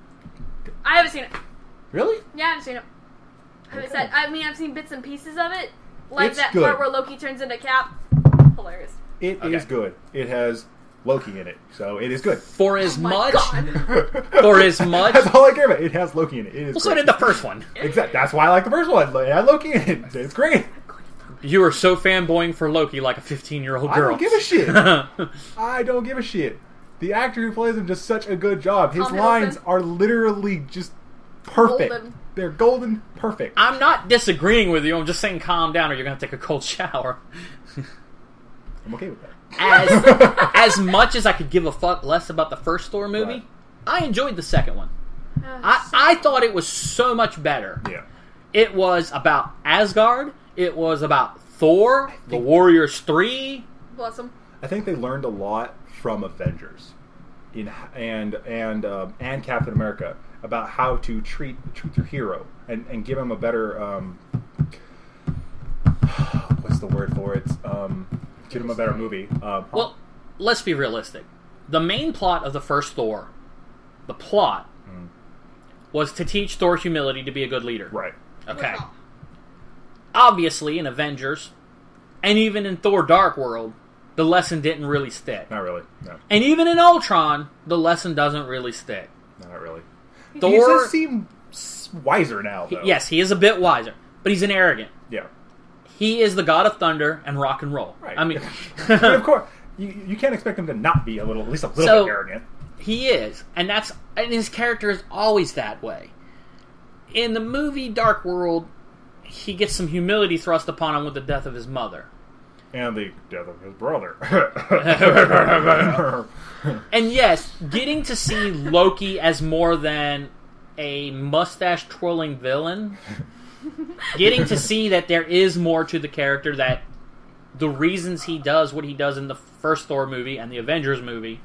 I haven't seen it. Really? Yeah, I haven't seen it. Okay. I've seen bits and pieces of it. Like it's that good. part where Loki turns into Cap. Hilarious. It is good. It has Loki in it, so it is good. For as much... For as much... That's all I care about. It has Loki in it. It is so did the first one. Exactly. That's why I like the first one. It had Loki in it. It's great. You are so fanboying for Loki like a 15-year-old girl. I don't give a shit. I don't give a shit. The actor who plays him does such a good job. His lines are literally just perfect. Golden. They're golden perfect. I'm not disagreeing with you. I'm just saying calm down or you're going to take a cold shower. I'm okay with that. As much as I could give a fuck less about the first Thor movie, right. I enjoyed the second one. I thought it was so much better. Yeah. It was about Asgard. It was about Thor, the Warriors 3. Bless them. I think they learned a lot from Avengers and Captain America about how to treat your hero and give him a better what's the word for it? Give him a better movie. Well, let's be realistic. The main plot of the first Thor, the plot, was to teach Thor humility to be a good leader. Right. Okay. Obviously, in Avengers, and even in Thor Dark World, the lesson didn't really stick. Not really, no. And even in Ultron, the lesson doesn't really stick. No, not really. Thor, he does seem wiser now, though. Yes, he is a bit wiser, but he's an arrogant. Yeah. He is the god of thunder and rock and roll. Right. I mean... but of course, you can't expect him to not be at least a little bit arrogant. He is, and his character is always that way. In the movie Dark World, he gets some humility thrust upon him with the death of his mother. And the death of his brother. And yes, getting to see Loki as more than a mustache-twirling villain, getting to see that there is more to the character, that the reasons he does what he does in the first Thor movie and the Avengers movie,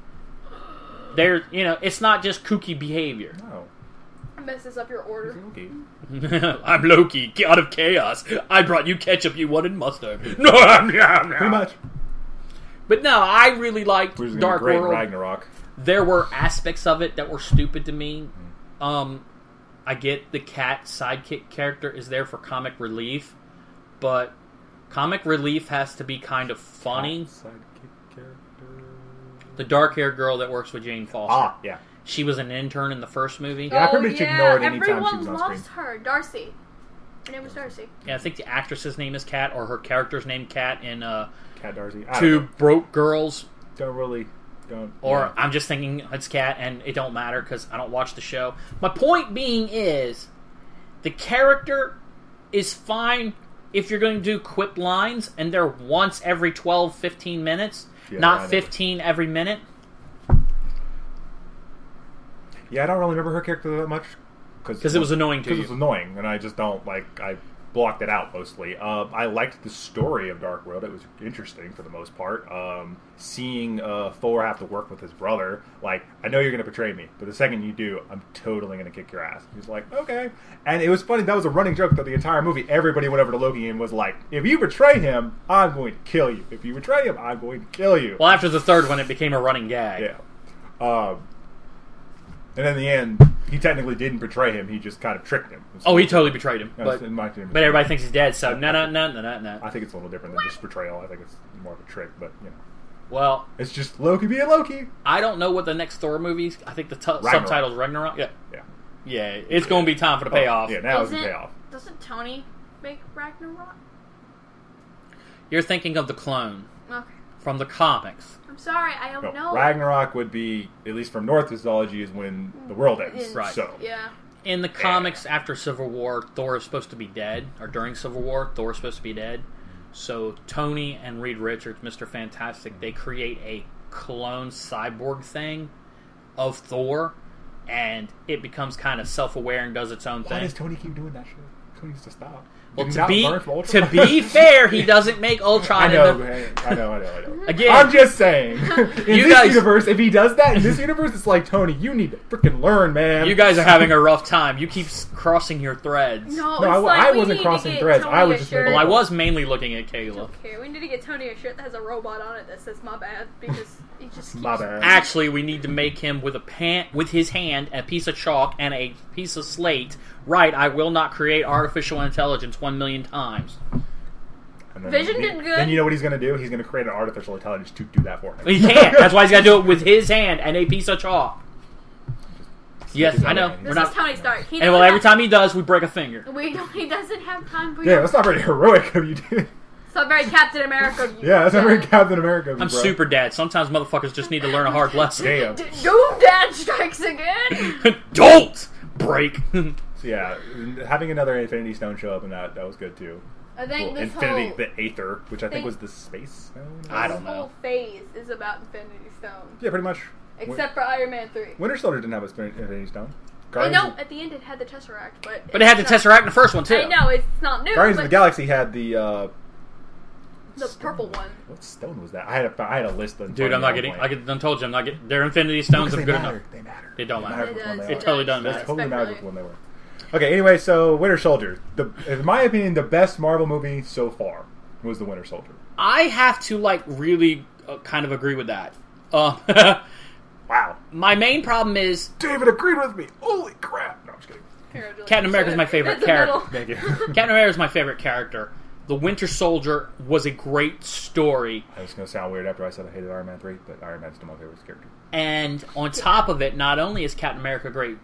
it's not just kooky behavior. No. Messes up your order. I'm Loki, god of chaos. I brought you ketchup you wanted mustard. Pretty much. But no, I really liked Dark great World. Ragnarok. There were aspects of it that were stupid to me. I get the cat sidekick character is there for comic relief, but comic relief has to be kind of funny. Sidekick character. The dark-haired girl that works with Jane Foster. Ah, yeah. She was an intern in the first movie. Yeah, I pretty much ignored any time she was on Everyone screen. lost her. Darcy. Her name was Darcy. Yeah, I think the actress's name is Kat, or her character's name Kat in Kat Darcy. Two Broke Girls. Or I'm just thinking it's Kat, and it don't matter because I don't watch the show. My point being is, the character is fine if you're going to do quip lines, and they're once every 12, 15 minutes, not 15 every minute. Yeah, I don't really remember her character that much. Because it was annoying to you. Because it was annoying, and I just don't, blocked it out mostly. I liked the story of Dark World. It was interesting for the most part. Seeing Thor have to work with his brother, like, I know you're going to betray me, but the second you do, I'm totally going to kick your ass. He's like, okay. And it was funny, that was a running joke throughout the entire movie. Everybody went over to Loki and was like, if you betray him, I'm going to kill you. If you betray him, I'm going to kill you. Well, after the third one, it became a running gag. Yeah. And in the end, he technically didn't betray him. He just kind of tricked him. Oh, he totally betrayed him. But everybody thinks he's dead, so no. I think it's a little different than just betrayal. I think it's more of a trick, but, you know. Well, it's just Loki being Loki. I don't know what the next Thor movie's. I think the subtitle's Ragnarok. Yeah. It's going to be time for the payoff. Yeah, now it's the payoff. Doesn't Tony make Ragnarok? You're thinking of the clone. Okay. From the comics. I'm sorry, I don't know. Ragnarok would be, at least from Norse mythology, is when the world ends. Right. So. Yeah. In the comics, after Civil War, Thor is supposed to be dead. Or during Civil War, Thor is supposed to be dead. So Tony and Reed Richards, Mr. Fantastic, they create a clone cyborg thing of Thor. And it becomes kind of self-aware and does its own thing. Why does Tony keep doing that shit? Tony needs to stop. Well, to be fair, he doesn't make Ultron. I know. Again, I'm just saying. In this universe, if he does that in this universe, it's like, Tony, you need to freaking learn, man. You guys are having a rough time. You keep crossing your threads. No, I wasn't crossing threads. I was just. Well, I was mainly looking at Kayla. Okay, we need to get Tony a shirt that has a robot on it that says "my bad" because he just keeps. My bad. Actually, we need to make him with with his hand, a piece of chalk, and a piece of slate. Right, I will not create artificial intelligence 1 million times. Vision did good. Then you know what he's going to do? He's going to create an artificial intelligence to do that for him. He can't. That's why he's got to do it with his hand and a piece of chalk. Yes, I know. This is Tony Stark. And every time he does, we break a finger. He doesn't have time for that's not very heroic of you, dude. It's not very Captain America of you. Yeah, that's not very Captain America of you, I'm super dad. Sometimes motherfuckers just need to learn a hard lesson. Damn. Doom Dad strikes again! Don't break! So yeah, having another Infinity Stone show up and that was good too. I think this the Aether, which I think was the Space Stone. I don't know. This whole phase is about Infinity Stone. Yeah, pretty much. Except for Iron Man 3. Winter Soldier didn't have a Infinity Stone. I know, at the end it had the Tesseract, but it had the Tesseract in the first one too. I know, it's not new. Guardians of the Galaxy had the purple one. What stone was that? I had a list. Dude, I'm not getting. I told you, I'm not getting. Their Infinity Stones are good enough. They matter. They don't matter. It totally doesn't matter. It totally matters when they were. Okay, anyway, so Winter Soldier. In my opinion, the best Marvel movie so far was The Winter Soldier. I have to, really kind of agree with that. Wow. My main problem is... David agreed with me! Holy crap! No, I'm just kidding. Captain America's my favorite character. Thank you. Captain America's my favorite character. The Winter Soldier was a great story. I was going to sound weird after I said I hated Iron Man 3, but Iron Man's still my favorite character. And on top of it, not only is Captain America a great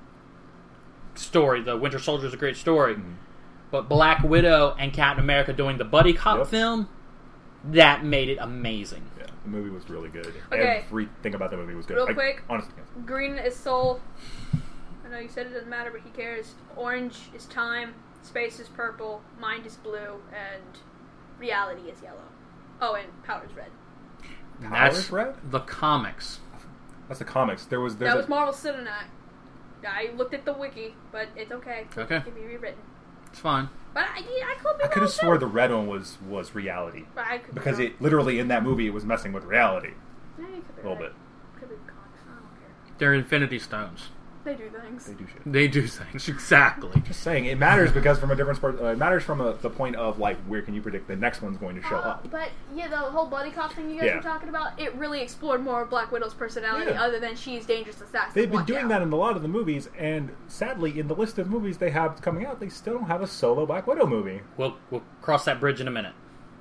story, the Winter Soldier is a great story, but Black Widow and Captain America doing the buddy cop film, that made it amazing. Yeah, the movie was really good. Okay. Everything about the movie was good. Real quick, honestly. Green is soul. I know you said it doesn't matter, but he cares. Orange is time. Space is purple. Mind is blue. And reality is yellow. Oh, and power is red. That's red? The comics. That's the comics. That was Marvel Cinematic. I looked at the wiki, but it's okay. Okay. It can be rewritten. It's fine. But I could be I could have swore the red one was reality. Because it literally in that movie it was messing with reality. Yeah, it could be a little bit. Could be comics. I don't care. They're Infinity Stones. They do things. They do shit. They do things, exactly. Just saying, it matters because from a different it matters from the point of where can you predict the next one's going to show up. But yeah, the whole buddy cop thing you guys were talking about, it really explored more of Black Widow's personality other than she's dangerous assassin. They've been doing that in a lot of the movies, and sadly, in the list of movies they have coming out, they still don't have a solo Black Widow movie. We'll cross that bridge in a minute.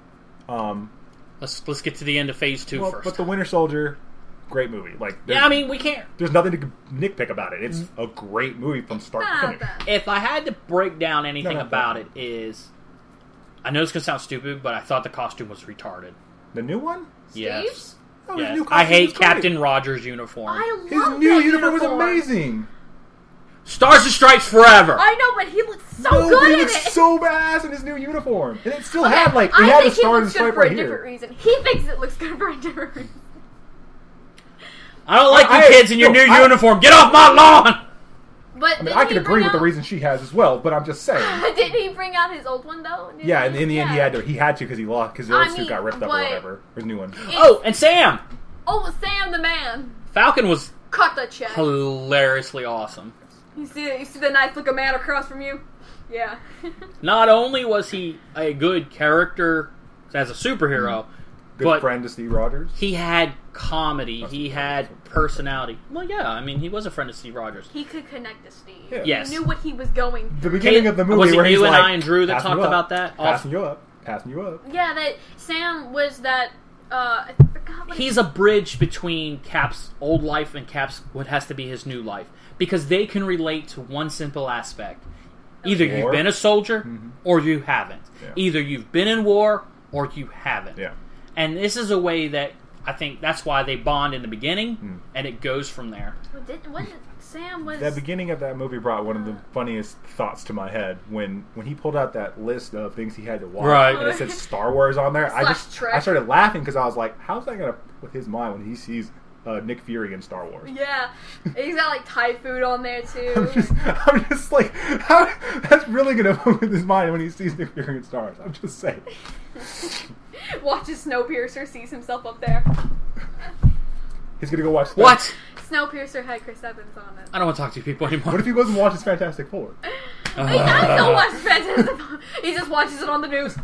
Let's get to the end of Phase 2 first. But the Winter Soldier, great movie. We can't. There's nothing to nitpick about it. It's a great movie from start to finish. If I had to break down anything about it, is I know this could sound stupid, but I thought the costume was retarded. The new one? Yes. Oh, yes. His new I hate Captain Rogers' uniform. I his love new uniform was amazing. Stars and Stripes forever. I know, but he looks so good in it. He looks so badass in his new uniform, and it still had a star and stripe right here. For a different reason. He thinks it looks good for a different reason. I don't like you kids in your new uniform. Get off my lawn! But I mean, I can agree with the reason she has as well, but I'm just saying. Did he bring out his old one though? Yeah, in the end he had to because he lost because the old suit got ripped up or whatever. His new one. And Sam. Oh, Sam the man. Falcon was cut the check. Hilariously awesome. You see the nice looking man across from you? Yeah. Not only was he a good character as a superhero, good friend to Steve Rogers. He had comedy. He had personality. Well, yeah, I mean, he was a friend of Steve Rogers. He could connect to Steve. Yeah. Yes. He knew what he was going. The beginning of the movie was it where you he's and like, I and Drew that talked about that? Passing you up. Yeah, that Sam was that. I forgot what he's a bridge between Cap's old life and Cap's what has to be his new life because they can relate to one simple aspect. Either you've been a soldier or you haven't. Yeah. Either you've been in war or you haven't. Yeah. And this is a way that I think that's why they bond in the beginning, and it goes from there. Sam was... The beginning of that movie brought one of the funniest thoughts to my head when he pulled out that list of things he had to watch, right. and it said Star Wars on there. I started laughing because I was like, how's that going to with his mind when he sees Nick Fury in Star Wars? Yeah, he's got like Thai food on there too. I'm just like, how that's really going to put with his mind when he sees Nick Fury in Star Wars. I'm just saying. Watches Snowpiercer, sees himself up there. He's gonna go watch. What? Snowpiercer had Chris Evans on it. I don't want to talk to you people anymore. What if he wasn't watching Fantastic Four? He does watch Fantastic Four. He just watches it on the news.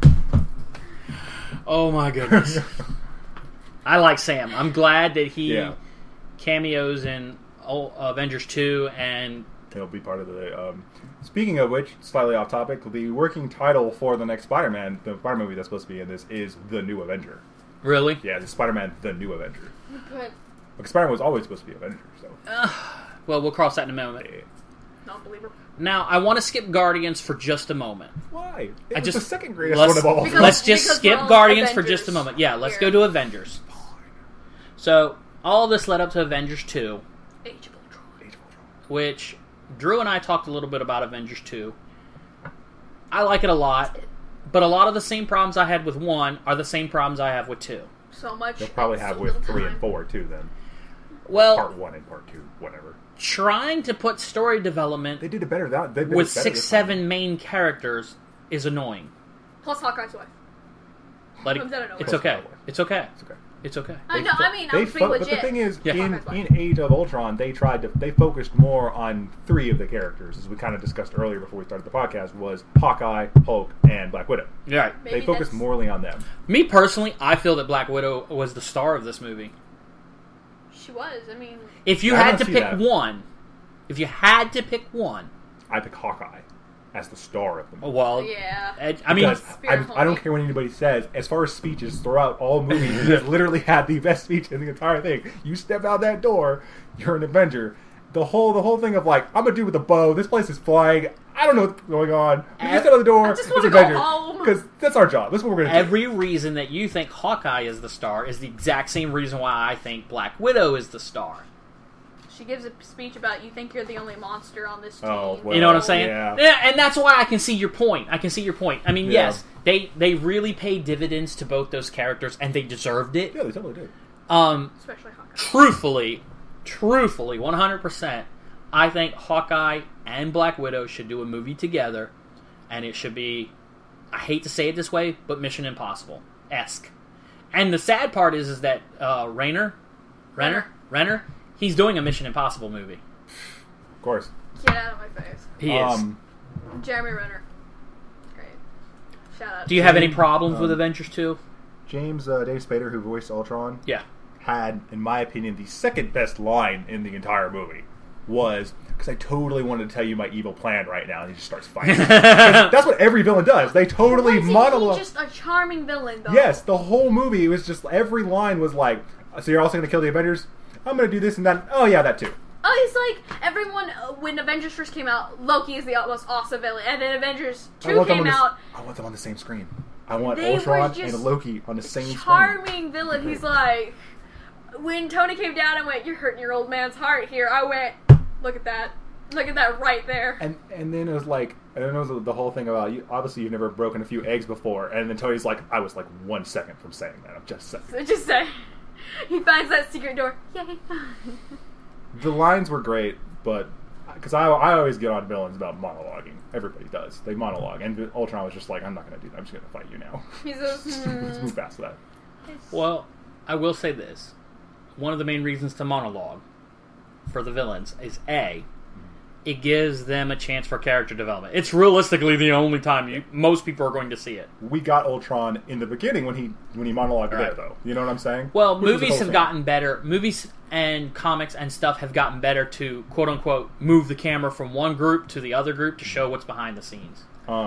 Oh my goodness. I like Sam. I'm glad that he cameos in Avengers 2 and he'll be part of the. Speaking of which, slightly off topic, the working title for the next Spider-Man, the Spider-Man movie that's supposed to be in this, is The New Avenger. Really? Yeah, it's Spider-Man: The New Avenger. But because Spider-Man was always supposed to be Avenger, so. Well, we'll cross that in a moment. Yeah. Non-believer. Now, I want to skip Guardians for just a moment. Why? It was the second greatest one of all. Let's just skip Guardians for just a moment. Yeah, let's go to Avengers. So, all this led up to Avengers 2. Age of Ultron. Which, Drew and I talked a little bit about Avengers 2. I like it a lot, but a lot of the same problems I had with 1 are the same problems I have with 2. So much. They'll probably have with 3 and 4 too then. Well, part 1 and part 2, whatever. Trying to put story development they did it better that with 6-7 main characters is annoying. Plus Hawkeye's wife. It's okay. It's okay. It's okay. It's okay. I know. I mean, I'm being legit. But the thing is, in Age of Ultron, they focused more on 3 of the characters, as we kind of discussed earlier before we started the podcast. Was Hawkeye, Hulk, and Black Widow. Right. They focused morely on them. Me personally, I feel that Black Widow was the star of this movie. She was. I mean, if you had to pick one, I pick Hawkeye as the star of the movie. Well, yeah. I mean, I don't care what anybody says. As far as speeches throughout all movies, he has literally had the best speech in the entire thing. You step out that door, you're an Avenger. The whole thing of like, I'm a dude with a bow. This place is flying. I don't know what's going on. You step out the door. I just want to go home because that's our job. That's what we're going to do. Every reason that you think Hawkeye is the star is the exact same reason why I think Black Widow is the star. She gives a speech about you think you're the only monster on this team. Oh, well, you know what I'm saying? Yeah, and that's why I can see your point. I mean, yes, they really paid dividends to both those characters, and they deserved it. Yeah, they totally did. Especially Hawkeye. Truthfully, 100%, I think Hawkeye and Black Widow should do a movie together, and it should be, I hate to say it this way, but Mission Impossible-esque. And the sad part is that Renner, he's doing a Mission Impossible movie. Of course. Get out of my face. He is. Jeremy Renner. Great. Shout out. Do you have any problems with Avengers 2? James Dave Spader, who voiced Ultron, had, in my opinion, the second best line in the entire movie. Was because I totally wanted to tell you my evil plan right now, and he just starts fighting. That's what every villain does. They totally monologue. He's just a charming villain, though. Yes, the whole movie it was just every line was like, "So you're also going to kill the Avengers? I'm going to do this and that. Oh yeah, that too." Oh, it's like everyone when Avengers first came out, Loki is the most awesome villain, and then Avengers 2 came out. I want them on the same screen. I want Ultron and Loki on the same screen. Charming villain. He's like, when Tony came down and went, "You're hurting your old man's heart here," I went, "Look at that. Look at that right there." And then it was like, and then it was the whole thing about, obviously you've never broken a few eggs before, and then Tony's like, I was like 1 second from saying that. I'm just saying. So just say, he finds that secret door. Yay. The lines were great, but because I always get on villains about monologuing. Everybody does. They monologue, and Ultron was just like, I'm not going to do that. I'm just going to fight you now. Let's move past that. Well, I will say this: one of the main reasons to monologue for the villains is it gives them a chance for character development. It's realistically the only time most people are going to see it. We got Ultron in the beginning when he monologued there, though. You know what I'm saying? Well, movies have gotten better. Movies and comics and stuff have gotten better to, quote unquote, move the camera from one group to the other group to show what's behind the scenes.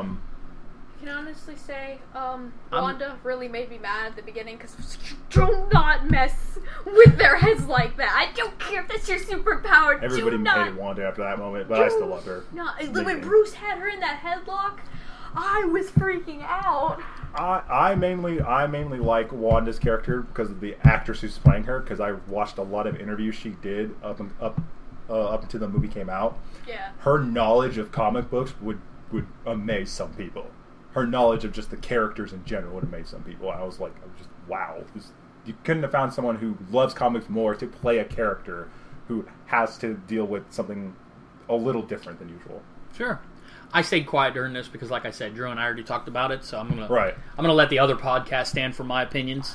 I can honestly say, Wanda really made me mad at the beginning because do not mess with their heads like that. I don't care if that's your superpower. Everybody hated Wanda after that moment, but I still loved her. No, when Bruce had her in that headlock, I was freaking out. I mainly like Wanda's character because of the actress who's playing her. Because I watched a lot of interviews she did up until the movie came out. Yeah, her knowledge of comic books would amaze some people. Her knowledge of just the characters in general would amaze some people. I was just wow. You couldn't have found someone who loves comics more to play a character who has to deal with something a little different than usual. Sure. I stayed quiet during this because, like I said, Drew and I already talked about it, so I'm gonna let the other podcast stand for my opinions.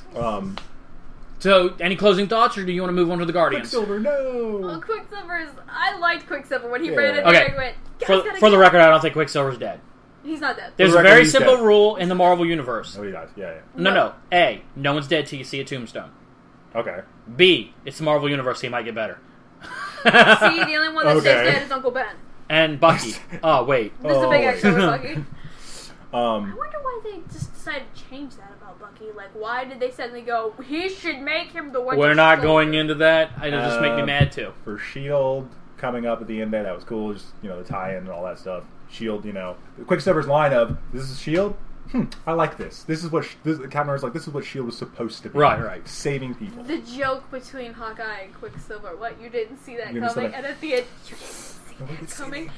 So, any closing thoughts, or do you want to move on to the Guardians? Quicksilver, no. Well, I liked Quicksilver when he ran in there and went. For the record, I don't think Quicksilver's dead. He's not dead. There's a very simple rule in the Marvel universe. Oh, he dies. Yeah. No. A, no one's dead till you see a tombstone. Okay. B, it's the Marvel universe, so he might get better. See, the only one that stays dead is Uncle Ben. And Bucky. Oh, wait. This is a big extra with Bucky. I wonder why they just decided to change that about Bucky. Like, why did they suddenly go, he should make him the one? We're not going into that. It'll just make me mad, too. For S.H.I.E.L.D. coming up at the end there, that was cool. Just, the tie-in and all that stuff. S.H.I.E.L.D., Quicksilver's line of, this is S.H.I.E.L.D.? I like this. This is what Captain America's like, this is what S.H.I.E.L.D. was supposed to be. Right. Saving people. The joke between Hawkeye and Quicksilver. What, you didn't see that coming? And at the end, you didn't see that coming?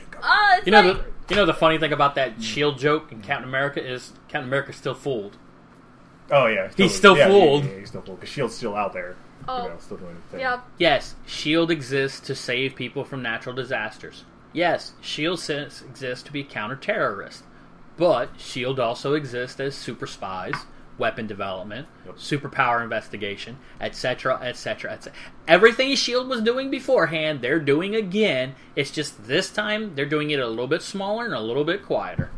The funny thing about that S.H.I.E.L.D. joke in Captain America is Captain America's still fooled. Oh, yeah. He's still fooled. Yeah, he's still fooled. Because S.H.I.E.L.D.'s still out there. Oh. Still doing its thing. Yeah. Yes, S.H.I.E.L.D. exists to save people from natural disasters. Yes, S.H.I.E.L.D. exists to be counter-terrorist. But S.H.I.E.L.D. also exists as super spies, weapon development, superpower investigation, etc., etc., etc. Everything S.H.I.E.L.D. was doing beforehand, they're doing again. It's just this time, they're doing it a little bit smaller and a little bit quieter.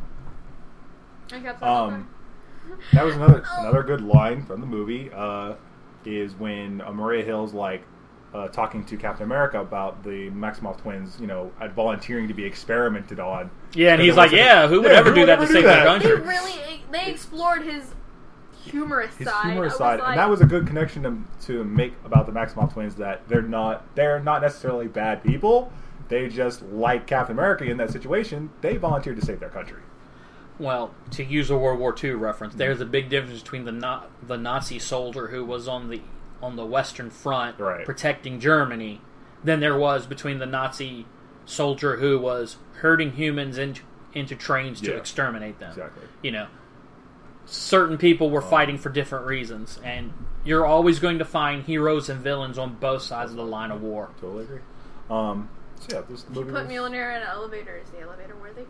That was another good line from the movie, is when Maria Hill's talking to Captain America about the Maximoff twins, volunteering to be experimented on. Yeah, and he's like, who would ever do that to save their country? They explored his humorous side. And that was a good connection to make about the Maximoff twins, that they're not necessarily bad people. They just, like Captain America in that situation, they volunteered to save their country. Well, to use a World War II reference, there's a big difference between the Nazi soldier who was on the Western Front protecting Germany than there was between the Nazi soldier who was herding humans into trains to exterminate them. Exactly. Certain people were fighting for different reasons, and you're always going to find heroes and villains on both sides of the line of war. Totally agree. This movie. You put Mjolnir in an elevator. Is the elevator worthy?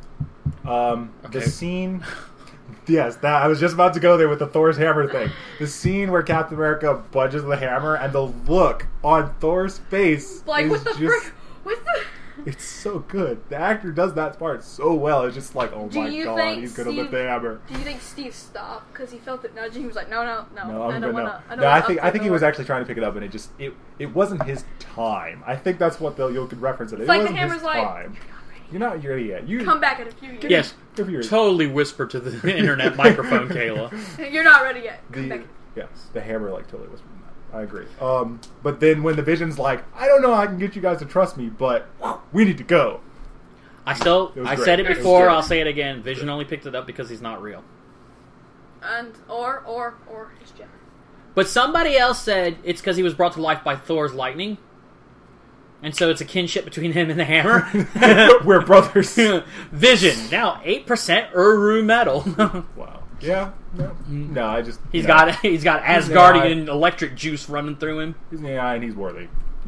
The scene. Yes, I was just about to go there with the Thor's hammer thing. The scene where Captain America bunges the hammer and the look on Thor's face. What the frick? What the? It's so good. The actor does that part so well. It's just like, oh my god, he's gonna lift the hammer. Do you think Steve stopped because he felt it nudging? He was like, no, I think he was actually trying to pick it up, and it wasn't his time. I think that's what you could reference it. It wasn't his time. You're not ready yet. You come back in a few years. Yes, totally whisper to the internet microphone, Kayla. You're not ready yet. Come back. Yes, the hammer totally whispered. I agree. But then when the Vision's like, I don't know how I can get you guys to trust me, but we need to go. I said it before, I'll say it again. Vision only picked it up because he's not real. And or his gem. But somebody else said it's because he was brought to life by Thor's lightning. And so it's a kinship between him and the hammer. We're brothers. Vision, now 8% Uru metal. Wow. Yeah. No, I just... He's got Asgardian electric juice running through him. He's in the eye and he's worthy,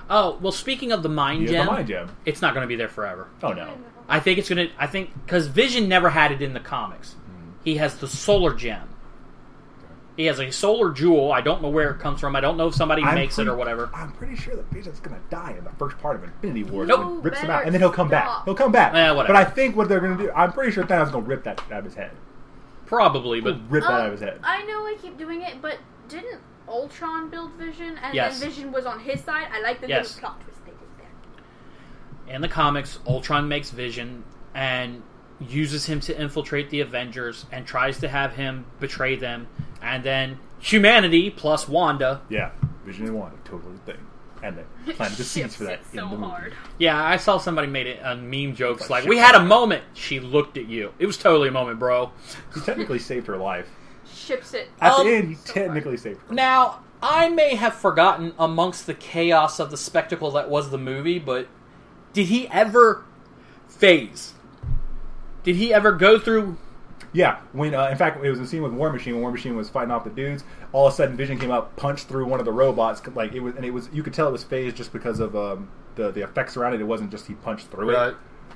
Oh, well, speaking of the Mind Gem, it's not going to be there forever. Oh, no. I think it's going to... because Vision never had it in the comics. He has the Solar Gem. He has a solar jewel. I don't know where it comes from. I don't know if somebody makes it or whatever. I'm pretty sure that Vision's going to die in the first part of Infinity War. Nope. Rips him out, and then he'll come back. He'll come back. Whatever. But I think what they're going to do... I'm pretty sure Thanos is going to rip that out of his head. Probably, but... Rip that out of his head. I know I keep doing it, but didn't Ultron build Vision? And yes. then Vision was on his side? I like the little plot twist they did there. In the comics, Ultron makes Vision and uses him to infiltrate the Avengers and tries to have him betray them, and then humanity plus Wanda. Yeah, Vision and Wanda, totally the thing. And they planted the seeds for that in the movie. Hard. Yeah, I saw somebody made it on meme jokes like, we had a moment. She looked at you. It was totally a moment, bro. He technically saved her life. Ships it. At the end, he technically saved her life. Now, I may have forgotten amongst the chaos of the spectacle that was the movie, but did he ever phase? Did he ever go through... Yeah, when in fact it was a scene with War Machine when War Machine was fighting off the dudes. All of a sudden, Vision came up, punched through one of the robots. Like it was, you could tell it was phased just because of the effects around it. It wasn't just he punched through it.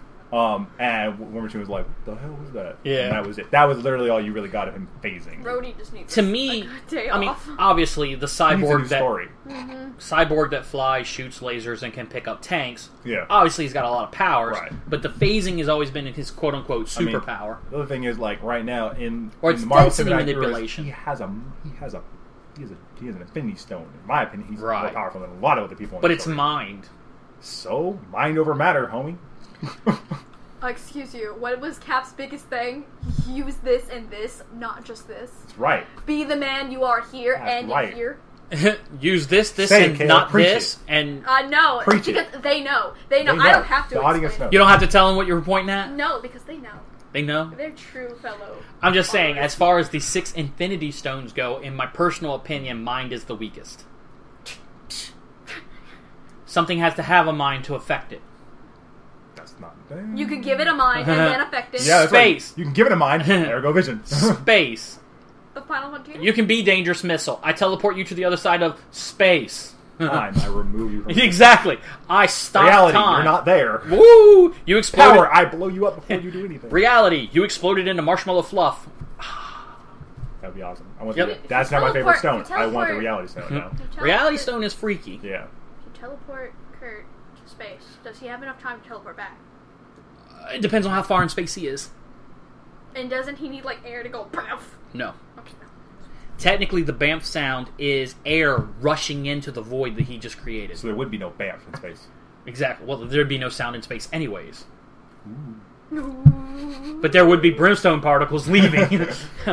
And War Machine was like, "What the hell was that?" Yeah, and that was it. That was literally all you really got of him phasing. Rhodey just needs to me. A day I mean, off. obviously the cyborg Mm-hmm. cyborg that flies, shoots lasers, and can pick up tanks. Yeah, obviously he's got a lot of powers. Right. But the phasing has always been in his quote unquote superpower. The other thing is like right now in it's the Marvel density Cinematic manipulation. Universe, he has an Infinity Stone. In my opinion, he's more powerful than a lot of other people. But it's mind. So mind over matter, homie. Excuse you, what was Cap's biggest thing? Use this and this, not just this. That's right. Be the man you are here and in here. Use this, and Caleb, not this, and... no, because they know. They know. I don't have to explain. You don't have to tell them what you were pointing at? No, because they know. They know? They're true fellow. I'm just saying, as far as the 6 Infinity Stones go, in my personal opinion, mind is the weakest. Something has to have a mind to affect it. That's not... You could give it a mind and then affect it. Yeah, Space. Right. You can give it a mind. There go Vision. Space. The final frontier? You can be Dangerous Missile. I teleport you to the other side of space. Time. I remove you from exactly. I stop reality. Time. You're not there. Woo! You exploded. Power. I blow you up before you do anything. Reality. You exploded into marshmallow fluff. That'd be awesome. I want that's not my favorite stone. I want the Reality Stone now. Reality Stone is freaky. Yeah. If you teleport Kurt to space, does he have enough time to teleport back? It depends on how far in space he is. And doesn't he need, like, air to go BAMF? No. Okay. Technically, the BAMF sound is air rushing into the void that he just created. So there would be no BAMF in space. Exactly. Well, there'd be no sound in space anyways. But there would be brimstone particles leaving.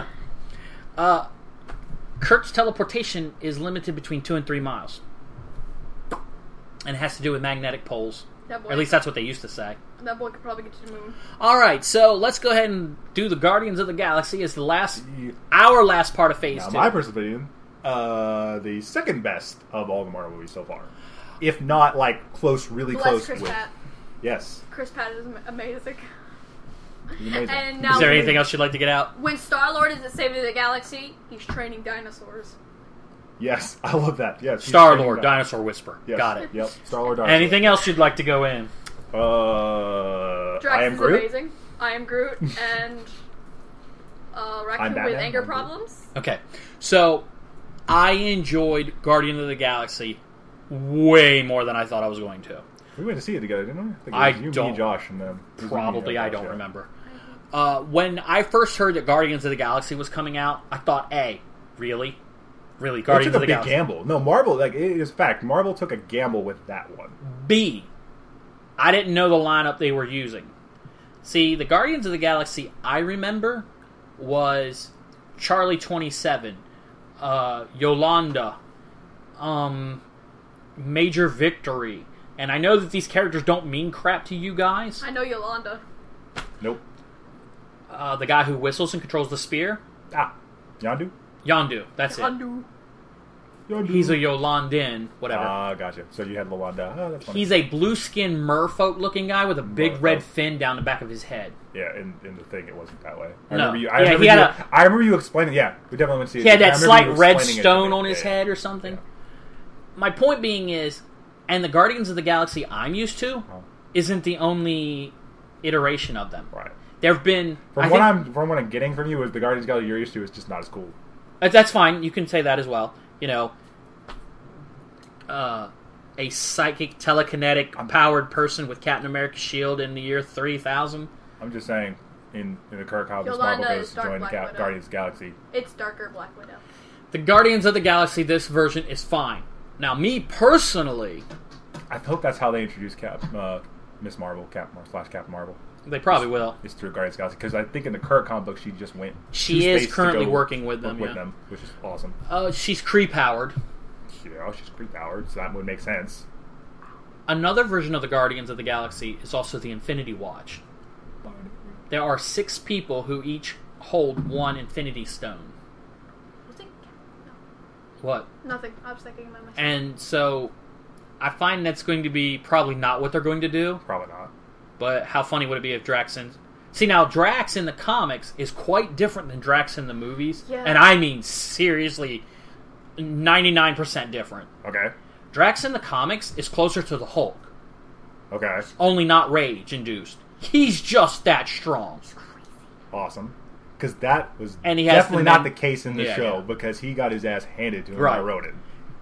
Kurt's teleportation is limited between 2 and 3 miles. And it has to do with magnetic poles. Or at least that's what they used to say. That boy could probably get to the moon. Alright, so let's go ahead and do the Guardians of the Galaxy as our last part of Phase 2. My personal opinion, the second best of all the Marvel movies so far. If not, like, really close Chris with... Pratt. Yes. Chris Pratt is amazing. He's amazing. And now is there anything else you'd like to get out? When Star-Lord is at Saving the Galaxy, he's training dinosaurs. Yes, I love that. Yes, Star-Lord, Dinosaur Whisper. Yes. Got it. Yep, Star-Lord, Dinosaur. Anything else you'd like to go in? Drax I Am is Groot. amazing. I Am Groot and Raccoon with anger problems. Okay, so I enjoyed Guardian of the Galaxy way more than I thought I was going to. We went to see it together, didn't we? I you, don't. Me, Josh, and them. Probably, I don't remember. When I first heard that Guardians of the Galaxy was coming out, I thought, A, really? Really, Guardians of the Galaxy? It took a big gamble. No, Marvel, like, it is fact, Marvel took a gamble with that one. B, I didn't know the lineup they were using. See, the Guardians of the Galaxy I remember was Charlie 27, Yolanda, Major Victory, and I know that these characters don't mean crap to you guys. I know Yolanda. Nope. The guy who whistles and controls the spear? Yondu? Yondu, that's Yondu. it. He's a Yolandan, whatever. Gotcha. So you had Lawanda. Oh, that's funny. He's a blue-skinned merfolk looking guy with a big red fin down the back of his head. Yeah, in the thing, it wasn't that way. I remember you explaining. Yeah, we definitely went to see it. He had that slight red stone on his head or something. Yeah. My point being is, And the Guardians of the Galaxy I'm used to isn't the only iteration of them. Right. There have been... From what I'm getting from you is the Guardians of the Galaxy you're used to is just not as cool. That's fine. You can say that as well. You know, a psychic, telekinetic, powered person with Captain America's shield in the year 3000. I'm just saying, in the current comics, Marvel goes to join the Guardians of the Galaxy. It's darker Black Widow. The Guardians of the Galaxy, this version is fine. Now, me personally... I hope that's how they introduce Miss Marvel, Captain Marvel. They probably will. It's through Guardians of the Galaxy, because I think in the current comic book she just went. She is currently working with them, which is awesome. She's Kree powered. Yeah, she's Kree powered, so that would make sense. Another version of the Guardians of the Galaxy is also the Infinity Watch. There are 6 people who each hold one Infinity Stone. What? Nothing. I was thinking about myself. And so, I find that's going to be probably not what they're going to do. Probably not. But how funny would it be if Drax See, now, Drax in the comics is quite different than Drax in the movies. Yeah. And I mean, seriously, 99% different. Okay. Drax in the comics is closer to the Hulk. Okay. Only not rage-induced. He's just that strong. Awesome. Because that was definitely not the case in the show, because he got his ass handed to him when I wrote it.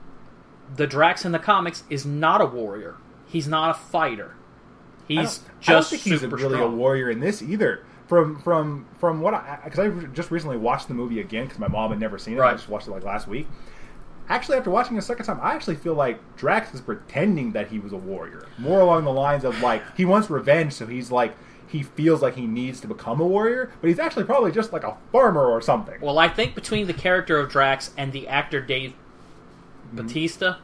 The Drax in the comics is not a warrior. He's not a fighter. He's I don't think he's really a warrior in this either. From what because I just recently watched the movie again because my mom had never seen it. I just watched it like last week. Actually, after watching it a second time, I actually feel like Drax is pretending that he was a warrior. More along the lines of like he wants revenge, so he's like he feels like he needs to become a warrior, but he's actually probably just like a farmer or something. Well, I think between the character of Drax and the actor Dave Bautista.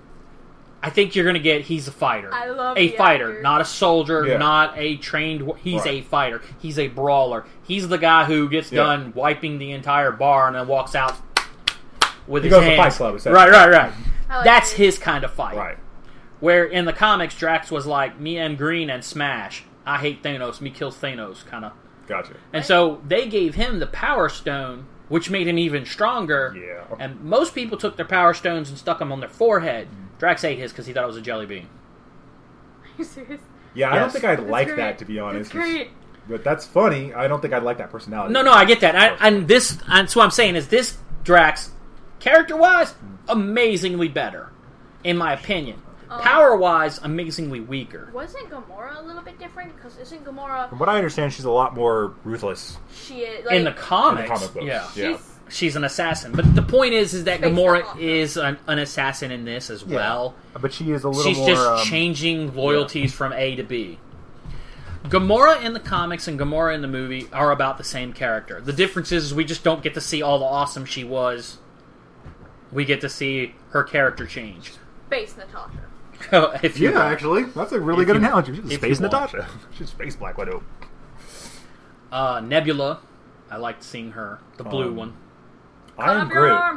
I think you're going to get he's a fighter. I love a fighter, actor. Not a soldier, not a trained... He's a fighter. He's a brawler. He's the guy who gets done wiping the entire bar and then walks out with his hands. He goes to Fight Club. Right. That's his kind of fight. Right. Where in the comics, Drax was like, me am green and smash. I hate Thanos. Me kills Thanos, kind of. Gotcha. And so they gave him the Power Stone, which made him even stronger. Yeah. And most people took their Power Stones and stuck them on their forehead. Drax ate his because he thought it was a jelly bean. Are you serious? Yeah, I don't think I'd like that, to be honest. It's great. But that's funny. I don't think I'd like that personality. No, I get that. And so what I'm saying is this Drax, character-wise, amazingly better, in my opinion. Power-wise, amazingly weaker. Wasn't Gamora a little bit different? Because isn't Gamora... From what I understand, she's a lot more ruthless. She is. In the comics, she's an assassin. But the point is that Gamora is an assassin in this as well. But she is a little more... She's just changing loyalties from A to B. Gamora in the comics and Gamora in the movie are about the same character. The difference is we just don't get to see all the awesome she was. We get to see her character change. Space Natasha. Actually, that's a really good analogy. She's Space Natasha. She's Space Black Widow. Nebula, I liked seeing her, the blue one. I am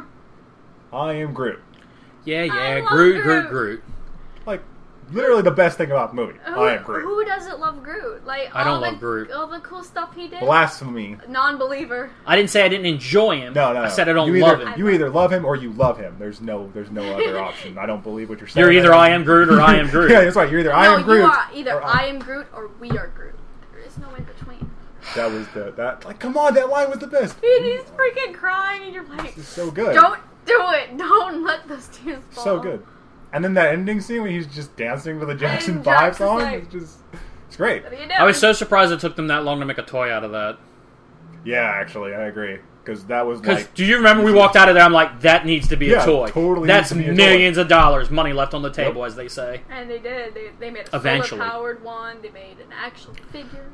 Groot. Yeah, Groot. Like, literally the best thing about the movie. I am Groot. Who doesn't love Groot? Like, I don't love Groot. All the cool stuff he did. Blasphemy. Non-believer. I didn't say I didn't enjoy him. No. I said I don't love him. You either love him or you love him. There's no other option. I don't believe what you're saying. You're either I am Groot or I am Groot. Yeah, that's right. You're either I am Groot. You are either I am Groot or we are Groot. There is no in between. That was like, come on, that line was the best. And he's freaking crying, and you're like, it's so good. Don't do it. Don't let those tears fall. So good. And then that ending scene when he's just dancing with the Jackson 5 song, it's great. I was so surprised it took them that long to make a toy out of that. Yeah, actually, I agree. Because that was like... do you remember we walked out of there, I'm like, that needs to be a toy. Totally. That's millions of dollars, money left on the table, as they say. And they did. They made a solar-powered one. They made an actual figure.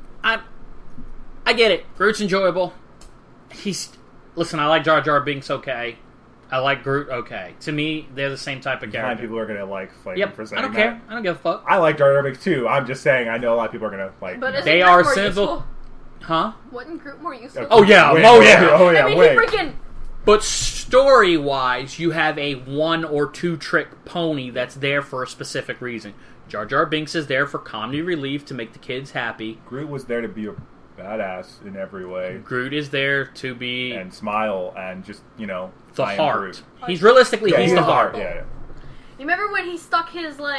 I get it. Groot's enjoyable. Listen, I like Jar Jar Binks okay. I like Groot okay. To me, they're the same type of character. People are going to like fight for saying I don't care. I don't give a fuck. I like Jar Jar Binks too. I'm just saying I know a lot of people are going to like... But they are sinful. Huh? Wasn't Groot more useful? Oh yeah. I mean, he freaking... But story-wise, you have a 1 or 2 trick pony that's there for a specific reason. Jar Jar Binks is there for comedy relief to make the kids happy. Groot was there to be a badass in every way. Groot is there to be... and smile and just, the heart. He's realistically, he's the heart. Yeah. You remember when he stuck his,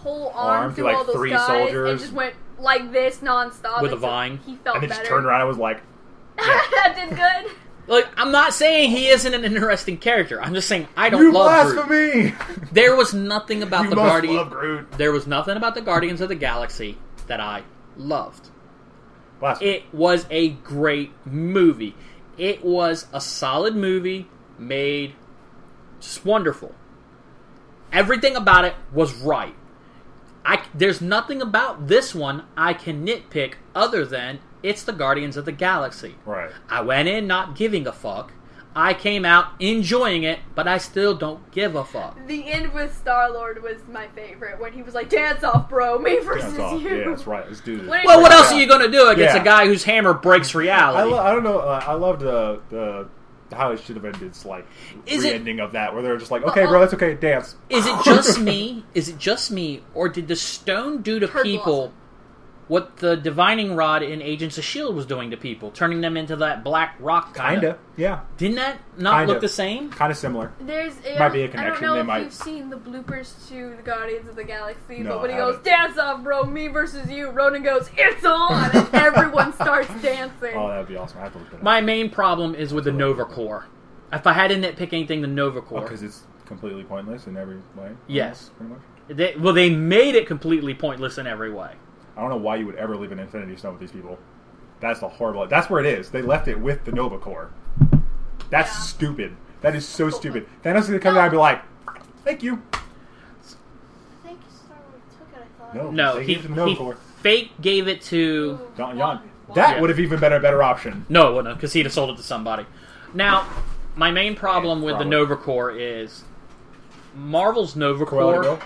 whole arm through like all those 3 guys soldiers. and just went like this nonstop with a vine. He felt and then better. just turned around and was like, That did good. Look, I'm not saying he isn't an interesting character. I'm just saying I don't "You love blasphemy! Groot. There was nothing about You the must Guardians. love Groot." There was nothing about the Guardians of the Galaxy that I loved. Blasphemy. It was a great movie. It was a solid movie, made just wonderful. Everything about it was right. There's nothing about this one I can nitpick other than it's the Guardians of the Galaxy. Right. I went in not giving a fuck. I came out enjoying it, but I still don't give a fuck. The end with Star-Lord was my favorite, when he was like, "Dance off, bro, me versus you." Yeah, that's right. Let's do this. Well, what else are you going to do against a guy whose hammer breaks reality? I don't know. I loved the how it should have ended. It's like the ending of that, where they're just like, "Okay, bro, that's okay. Dance." Is it just me? Is it just me, or did the stone do to people what the divining rod in Agents of S.H.I.E.L.D. was doing to people, turning them into that black rock Kinda, yeah. Didn't that not look the same? Kind of similar. Might be a connection. I don't know they if might... you've seen the bloopers to the Guardians of the Galaxy, No, but when he I goes, haven't. "Dance off, bro, me versus you," Ronan goes, "It's on!" and everyone starts dancing. Oh, that'd be awesome. I have to look that up. My main problem is with the Nova Corps. If I had to nitpick anything, the Nova Corps. Because it's completely pointless in every way? Yes. Pretty much? They made it completely pointless in every way. I don't know why you would ever leave an Infinity Stone with these people. That's the horrible... That's where it is. They left it with the Nova Corps. That's stupid. That is so stupid. Thanos is going to come down and be like, "Thank you." I think Star-Lord took it, I thought. No, they gave it to the Nova Corps. Fake gave it to... Jan. That would have even been a better option. No, it wouldn't, because he'd have sold it to somebody. Now, my main problem with the Nova Corps is Marvel's Nova Corps...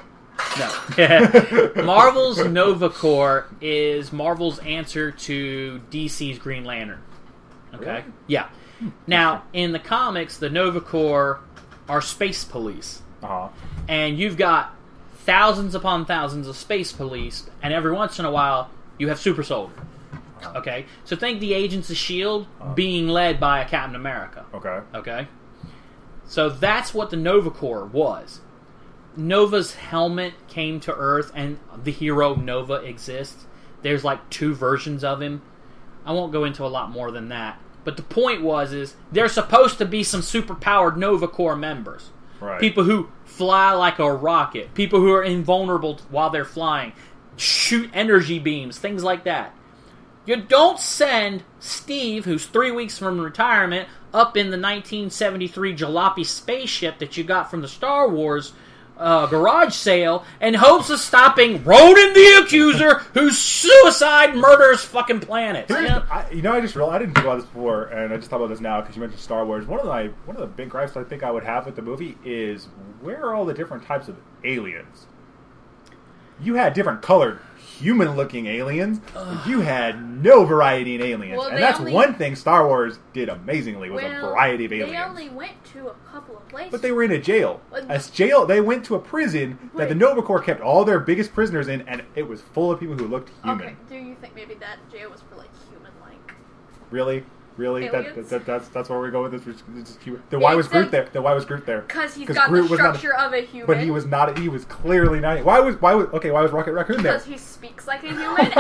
No. Marvel's Nova Corps is Marvel's answer to DC's Green Lantern. Okay? Really? Yeah. Now, in the comics, the Nova Corps are space police. Uh-huh. And you've got thousands upon thousands of space police, and every once in a while, you have super soldiers. Okay? So think the Agents of S.H.I.E.L.D. being led by a Captain America. Okay. Okay? So that's what the Nova Corps was. Nova's helmet came to Earth, and the hero Nova exists. There's like 2 versions of him. I won't go into a lot more than that. But the point is there's supposed to be some superpowered Nova Corps members. Right. People who fly like a rocket. People who are invulnerable while they're flying. Shoot energy beams. Things like that. You don't send Steve, who's 3 weeks from retirement, up in the 1973 jalopy spaceship that you got from the Star Wars garage sale in hopes of stopping Ronan the Accuser, whose suicide murders fucking planets. I just realized, I didn't think about this before, and I just thought about this now because you mentioned Star Wars. One of the big gripes I think I would have with the movie is, where are all the different types of aliens? You had different colored, human-looking aliens. You had no variety in aliens, Well, and that's one thing Star Wars did amazingly, was a variety of aliens. They only went to a couple of places. But they were in a jail. They went to a prison that the Nova Corps kept all their biggest prisoners in, and it was full of people who looked human. Okay, do you think maybe that jail was for, like, human-like? Really? Aliens? That's where we go with this. Then why was Groot there? Because he's got the structure of a human. But he was not. He was clearly not. Why was Rocket Raccoon there? Because he speaks like a human.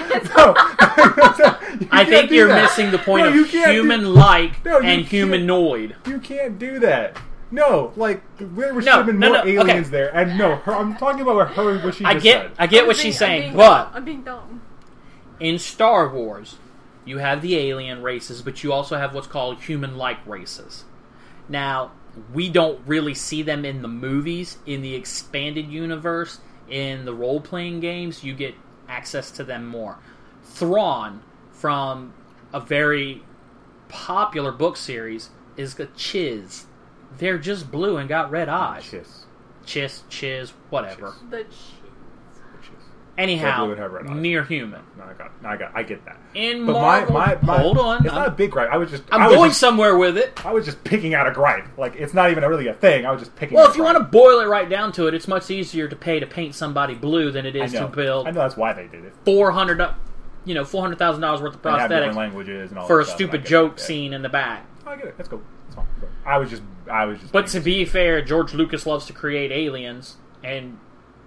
I think you're missing the point of human-like and humanoid. You can't do that. No, like there should have been more aliens there. And I'm talking about what she just said. I get what she's saying, but I'm being dumb. In Star Wars, you have the alien races, but you also have what's called human-like races. Now, we don't really see them in the movies. In the expanded universe, in the role-playing games, you get access to them more. Thrawn, from a very popular book series, is a Chiz. They're just blue and got red eyes. Chiz, whatever. The Anyhow, near human. No, I get that. In but Marvel, hold on. It's not a big gripe. I'm going somewhere with it. I was just picking out a gripe. Like, it's not even really a thing. I was just picking. Well, if you want to boil it right down to it, it's much easier to pay to paint somebody blue than it is to build. I know that's why they did it. $400,000 worth of prosthetics languages and all for a stupid joke scene in the back. I get it. That's cool. That's fine. I was just. But to be fair, George Lucas loves to create aliens, and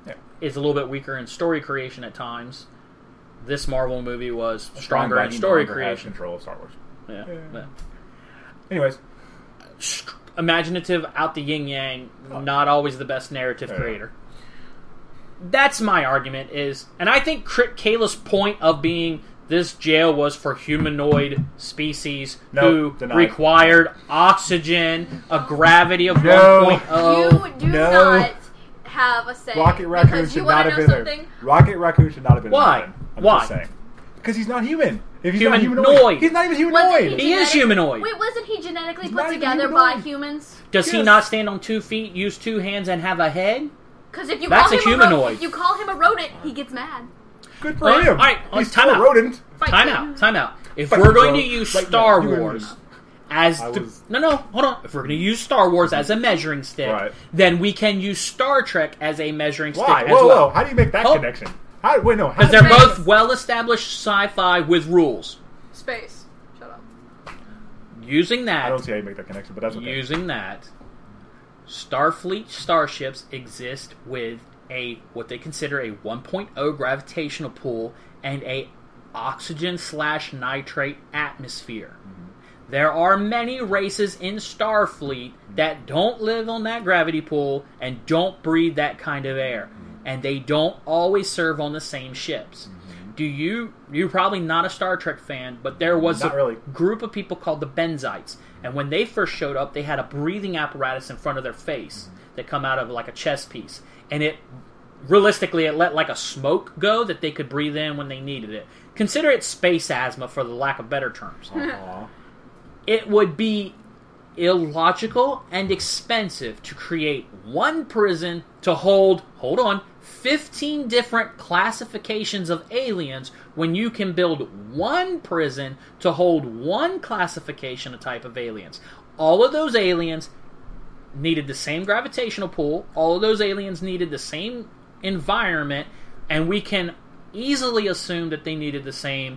is a little bit weaker in story creation at times. This Marvel movie was stronger in story creation. Control of Star Wars. Yeah. Anyways, imaginative, out the yin yang, not always the best narrative creator. That's my argument. And I think Kayla's point of being this jail was for humanoid species who required oxygen, a gravity of 1.0. You do not have a say. Rocket Raccoon should not have been there. Rocket Raccoon should not have been there. Why? I'm just saying. Because he's not human. If he's humanoid. not humanoid. He's not even humanoid. He is humanoid. Wait, wasn't he genetically put together by humans? Does he not stand on 2 feet, use 2 hands, and have a head? Because if you humanoid. If you call him a rodent, he gets mad. Good for him. All right, he's still a rodent. Time out. If we're going to use Star Wars as hold on. If we're going to use Star Wars as a measuring stick, then we can use Star Trek as a measuring stick as well. Whoa! How do you make that connection? Because they're both well-established sci-fi with rules. Space. Shut up. Using that, I don't see how you make that connection, but that's okay. Using that, Starfleet starships exist with what they consider a 1.0 gravitational pull and a oxygen/nitrate atmosphere. Mm-hmm. There are many races in Starfleet that don't live on that gravity pull and don't breathe that kind of air. Mm-hmm. And they don't always serve on the same ships. Mm-hmm. You're probably not a Star Trek fan, but there was group of people called the Benzites. And when they first showed up, they had a breathing apparatus in front of their face that come out of like a chest piece. And it let like a smoke go that they could breathe in when they needed it. Consider it space asthma for the lack of better terms. It would be illogical and expensive to create one prison to hold 15 different classifications of aliens when you can build one prison to hold one classification of type of aliens. All of those aliens needed the same gravitational pull. All of those aliens needed the same environment, and we can easily assume that they needed the same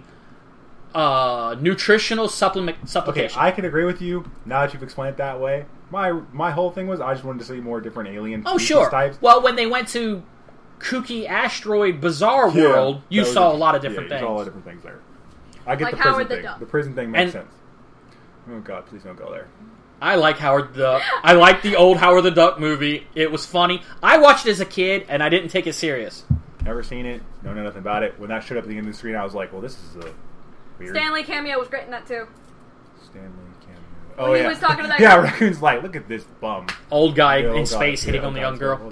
nutritional supplementation. Okay, I can agree with you now that you've explained it that way. My whole thing was I just wanted to see more different alien types. Well, when they went to kooky asteroid bizarre world, you saw a lot of different things. You saw a lot of different things there. I get the prison thing. The prison thing makes sense. Oh God, please don't go there. I like Howard the Duck. I like the old Howard the Duck movie. It was funny. I watched it as a kid, and I didn't take it serious. Never seen it. Don't know nothing about it. When that showed up at the end of the screen, I was like, well, this is a weird... Stanley cameo was great in that, too. Stanley cameo. Oh, when he was talking to that guy. Raccoon's like, look at this bum. Old guy in space hitting on the young girl.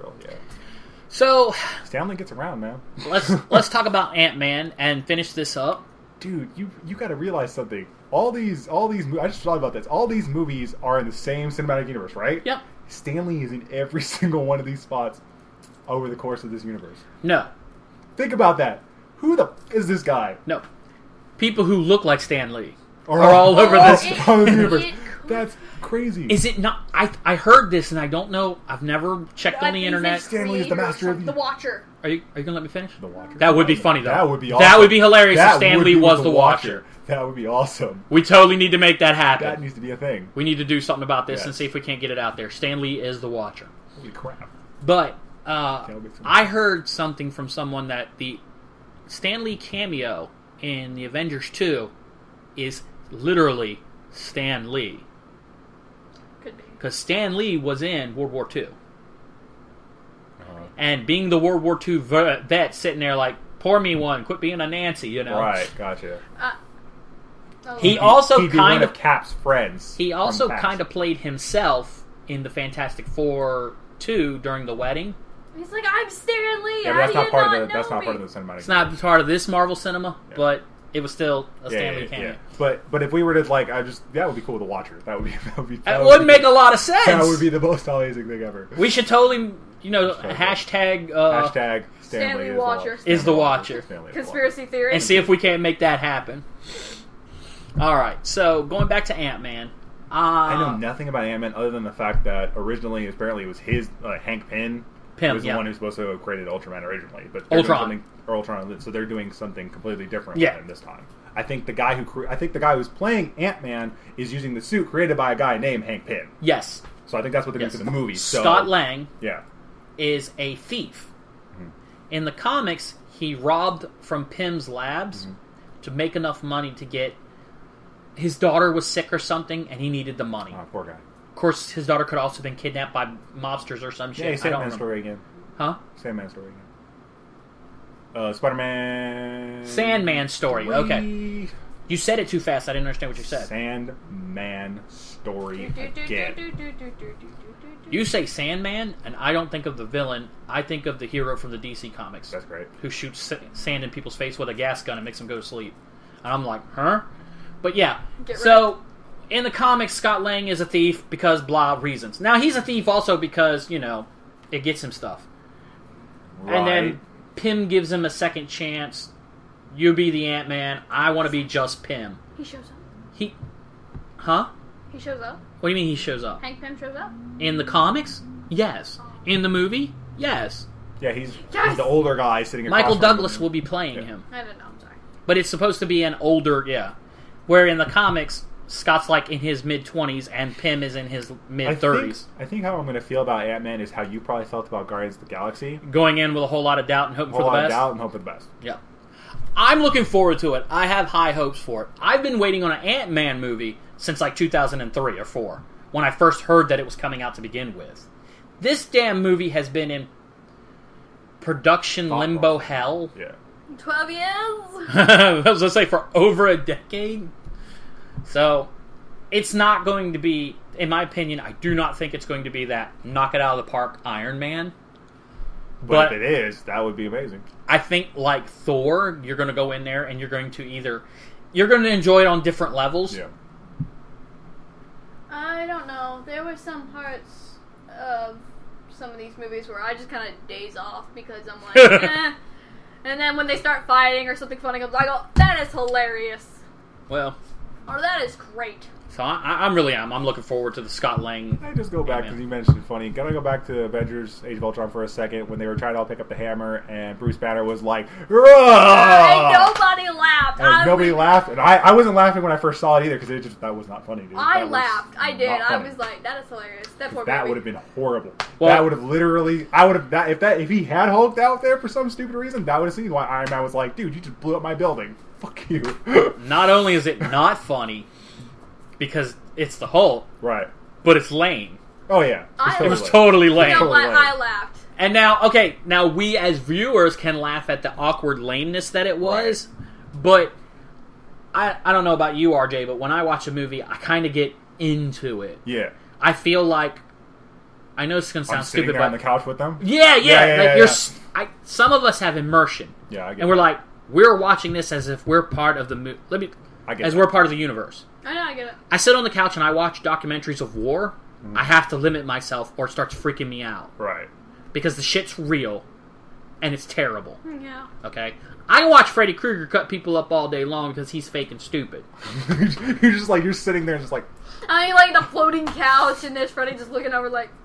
So... Stanley gets around, man. Let's talk about Ant-Man and finish this up. Dude, you got to realize something. All these I just thought about this. All these movies are in the same cinematic universe, right? Yep. Stanley is in every single one of these spots over the course of this universe. No. Think about that. Who the is this guy? No. People who look like Stan Lee are all over this universe. That's crazy. Is it not? I heard this and I don't know. I've never checked on the internet. Stanley is the master of the Watcher. Are you gonna let me finish? The Watcher. That would be funny though. That would be awesome. That would be hilarious if Stan Lee was the Watcher. That would be awesome. We totally need to make that happen. That needs to be a thing. We need to do something about this and see if we can't get it out there. Stan Lee is the Watcher. Holy crap. But I heard something from someone that the Stan Lee cameo in the Avengers 2 is literally Stan Lee. Could be. Because Stan Lee was in World War II. And being the World War II vet sitting there like, pour me one, quit being a Nancy, you know. Right, gotcha. He also he'd be one of Cap's friends. He also kind of played himself in the Fantastic Four 2 during the wedding. He's like, I'm Stan Lee. Yeah, but that's not part of the cinematic. It's not part of this Marvel cinema, but it was still a Stan Lee cameo. Yeah. But if we were to that would be cool. The Watcher. That would make a lot of sense. That would be the most amazing thing ever. We should totally, hashtag Stanley Watcher is the Watcher. Conspiracy theory. And see if we can't make that happen. All right. So going back to Ant-Man. I know nothing about Ant-Man other than the fact that originally, apparently, it was his Hank Pym. Was the one who's supposed to have created Ultraman originally, but Ultron. So they're doing something completely different with him this time. I think the guy who's playing Ant-Man is using the suit created by a guy named Hank Pym. Yes. So I think that's what they're doing for the movie. Scott Lang. Yeah. Is a thief. Mm-hmm. In the comics, he robbed from Pym's labs to make enough money to get... His daughter was sick or something, and he needed the money. Oh, poor guy. Of course, his daughter could also have been kidnapped by mobsters or some shit. Yeah, Sandman story again. Huh? Sandman story again. Spider-Man... Sandman story, okay. You said it too fast. I didn't understand what you said. Sandman story again. You say Sandman, and I don't think of the villain. I think of the hero from the DC comics. That's great. Who shoots sand in people's face with a gas gun and makes them go to sleep. And I'm like, huh? But yeah. So, in the comics, Scott Lang is a thief because blah reasons. Now, he's a thief also because, it gets him stuff. Right. And then Pym gives him a second chance. You be the Ant-Man. I want to be just Pym. He shows up. Huh? He shows up. What do you mean he shows up? Hank Pym shows up? In the comics? Yes. In the movie? Yes. Yeah, he's the older guy sitting across Michael Douglas will be playing him. I don't know, I'm sorry. But it's supposed to be an older, Where in the comics, Scott's like in his mid-20s and Pym is in his mid-30s. I think how I'm going to feel about Ant-Man is how you probably felt about Guardians of the Galaxy. Going in with a whole lot of doubt and hoping for the best? A whole lot of doubt and hoping for the best. Yeah. I'm looking forward to it. I have high hopes for it. I've been waiting on an Ant-Man movie since like 2003 or 4, when I first heard that it was coming out to begin with. This damn movie has been in production limbo hell. Yeah. 12 years? I was going to say for over a decade. So, it's not going to be, in my opinion, I do not think it's going to be that knock it out of the park Iron Man. But if it is, that would be amazing. I think, like Thor, you're going to go in there and you're going to you're going to enjoy it on different levels. Yeah. I don't know. There were some parts of some of these movies where I just kind of daze off because I'm like, eh. And then when they start fighting or something funny comes, I go, that is hilarious. Well. Or that is great. So I'm looking forward to the Scott Lang. I just go back because you mentioned funny. Gotta go back to Avengers: Age of Ultron for a second when they were trying to all pick up the hammer and Bruce Banner was like, nobody laughed. Nobody laughed, and I wasn't laughing when I first saw it either because that was not funny. Dude. I laughed. I did. I was like, that is hilarious. That would have been horrible. Well, that would have literally. I would have if he had hulked out there for some stupid reason, that would have seen why Iron Man was like, dude, you just blew up my building. Fuck you. Not only is it not funny. Because it's the Hulk. Right. But it's lame. Oh, yeah. It was totally lame. You know what? I laughed. And now we as viewers can laugh at the awkward lameness that it was. Right. But I don't know about you, RJ, but when I watch a movie, I kind of get into it. Yeah. I feel like, I know it's going to sound stupid, but... on the couch with them? Yeah. Some of us have immersion. Yeah, I get and we're like, we're watching this as if we're part of the movie. We're part of the universe. I know, I get it. I sit on the couch and I watch documentaries of war. I have to limit myself or it starts freaking me out. Right. Because the shit's real and it's terrible. Yeah. Okay? I can watch Freddy Krueger cut people up all day long because he's fake and stupid. you're sitting there just like... I mean, like the floating couch and there's Freddy just looking over like...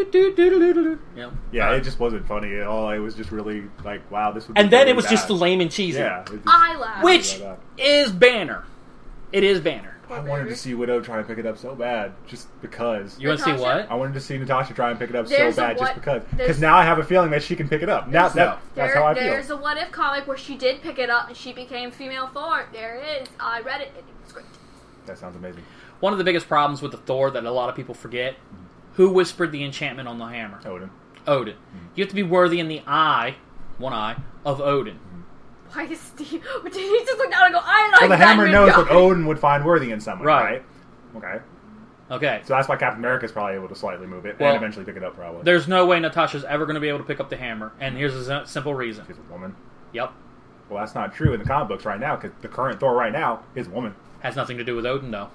Yeah, it just wasn't funny at all. It was just really like, wow, this would be and then really it was bad. just lame and cheesy. Yeah. I laughed. Which is Banner. It is Banner. I wanted to see Widow try and pick it up so bad, just because. You want to see what? I wanted to see Natasha try and pick it up so bad, just because. Because There's now I have a feeling that she can pick it up. Now that's how I feel. There's a What If comic where she did pick it up and she became female Thor. There it is. I read it. It was great. That sounds amazing. One of the biggest problems with the Thor that a lot of people forget: who whispered the enchantment on the hammer? Odin. You have to be worthy in the one eye of Odin. Why is Steve? Did he just look down and go, I like well, the that hammer knows what Odin would find worthy in someone, right? Okay. So that's why Captain America's probably able to slightly move it and eventually pick it up, probably. There's no way Natasha's ever going to be able to pick up the hammer, and here's a simple reason. She's a woman. Yep. Well, that's not true in the comic books right now, because the current Thor right now is a woman. Has nothing to do with Odin, though.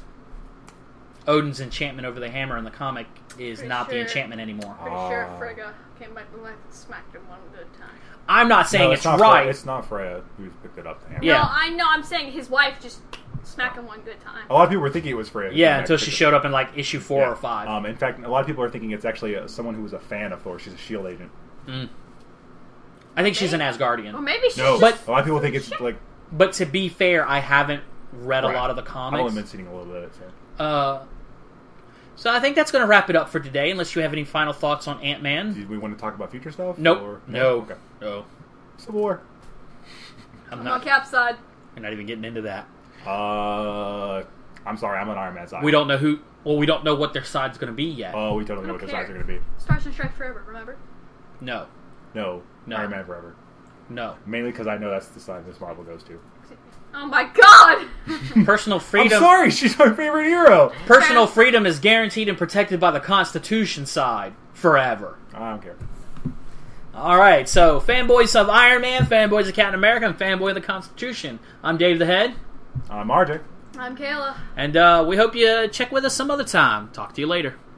Odin's enchantment over the hammer in the comic is the enchantment anymore. Pretty sure Frigga came back to life and smacked him one good time. I'm not saying it's right. Freya, it's not Freya who picked it up. The hammer. Yeah. No, I know. I'm saying his wife just smacked him one good time. A lot of people were thinking it was Freya. Yeah, until she showed up in like issue 4 or 5. In fact, a lot of people are thinking it's actually someone who was a fan of Thor. She's a S.H.I.E.L.D. agent. I think she's an Asgardian. Or maybe she's but a lot of people think it's like... But to be fair, I haven't read a lot of the comics. I've only been seeing a little bit. So. So I think that's going to wrap it up for today, unless you have any final thoughts on Ant-Man. Do we want to talk about future stuff? Nope. Or... No. Okay. No. Civil War. I'm on Cap's side. We're not even getting into that. I'm sorry, I'm on Iron Man's side. We don't know who... Well, we don't know what their side's going to be yet. Oh, we totally know what their sides are going to be. Stars and Strike Forever, remember? No. No. Iron Man Forever. No. Mainly because I know that's the side Miss Marvel goes to. Oh my god! Personal freedom... I'm sorry, she's my favorite hero! Personal freedom is guaranteed and protected by the Constitution side. Forever. I don't care. Alright, so fanboys of Iron Man, fanboys of Captain America, and fanboy of the Constitution. I'm Dave the Head. I'm RJ. I'm Kayla. And we hope you check with us some other time. Talk to you later.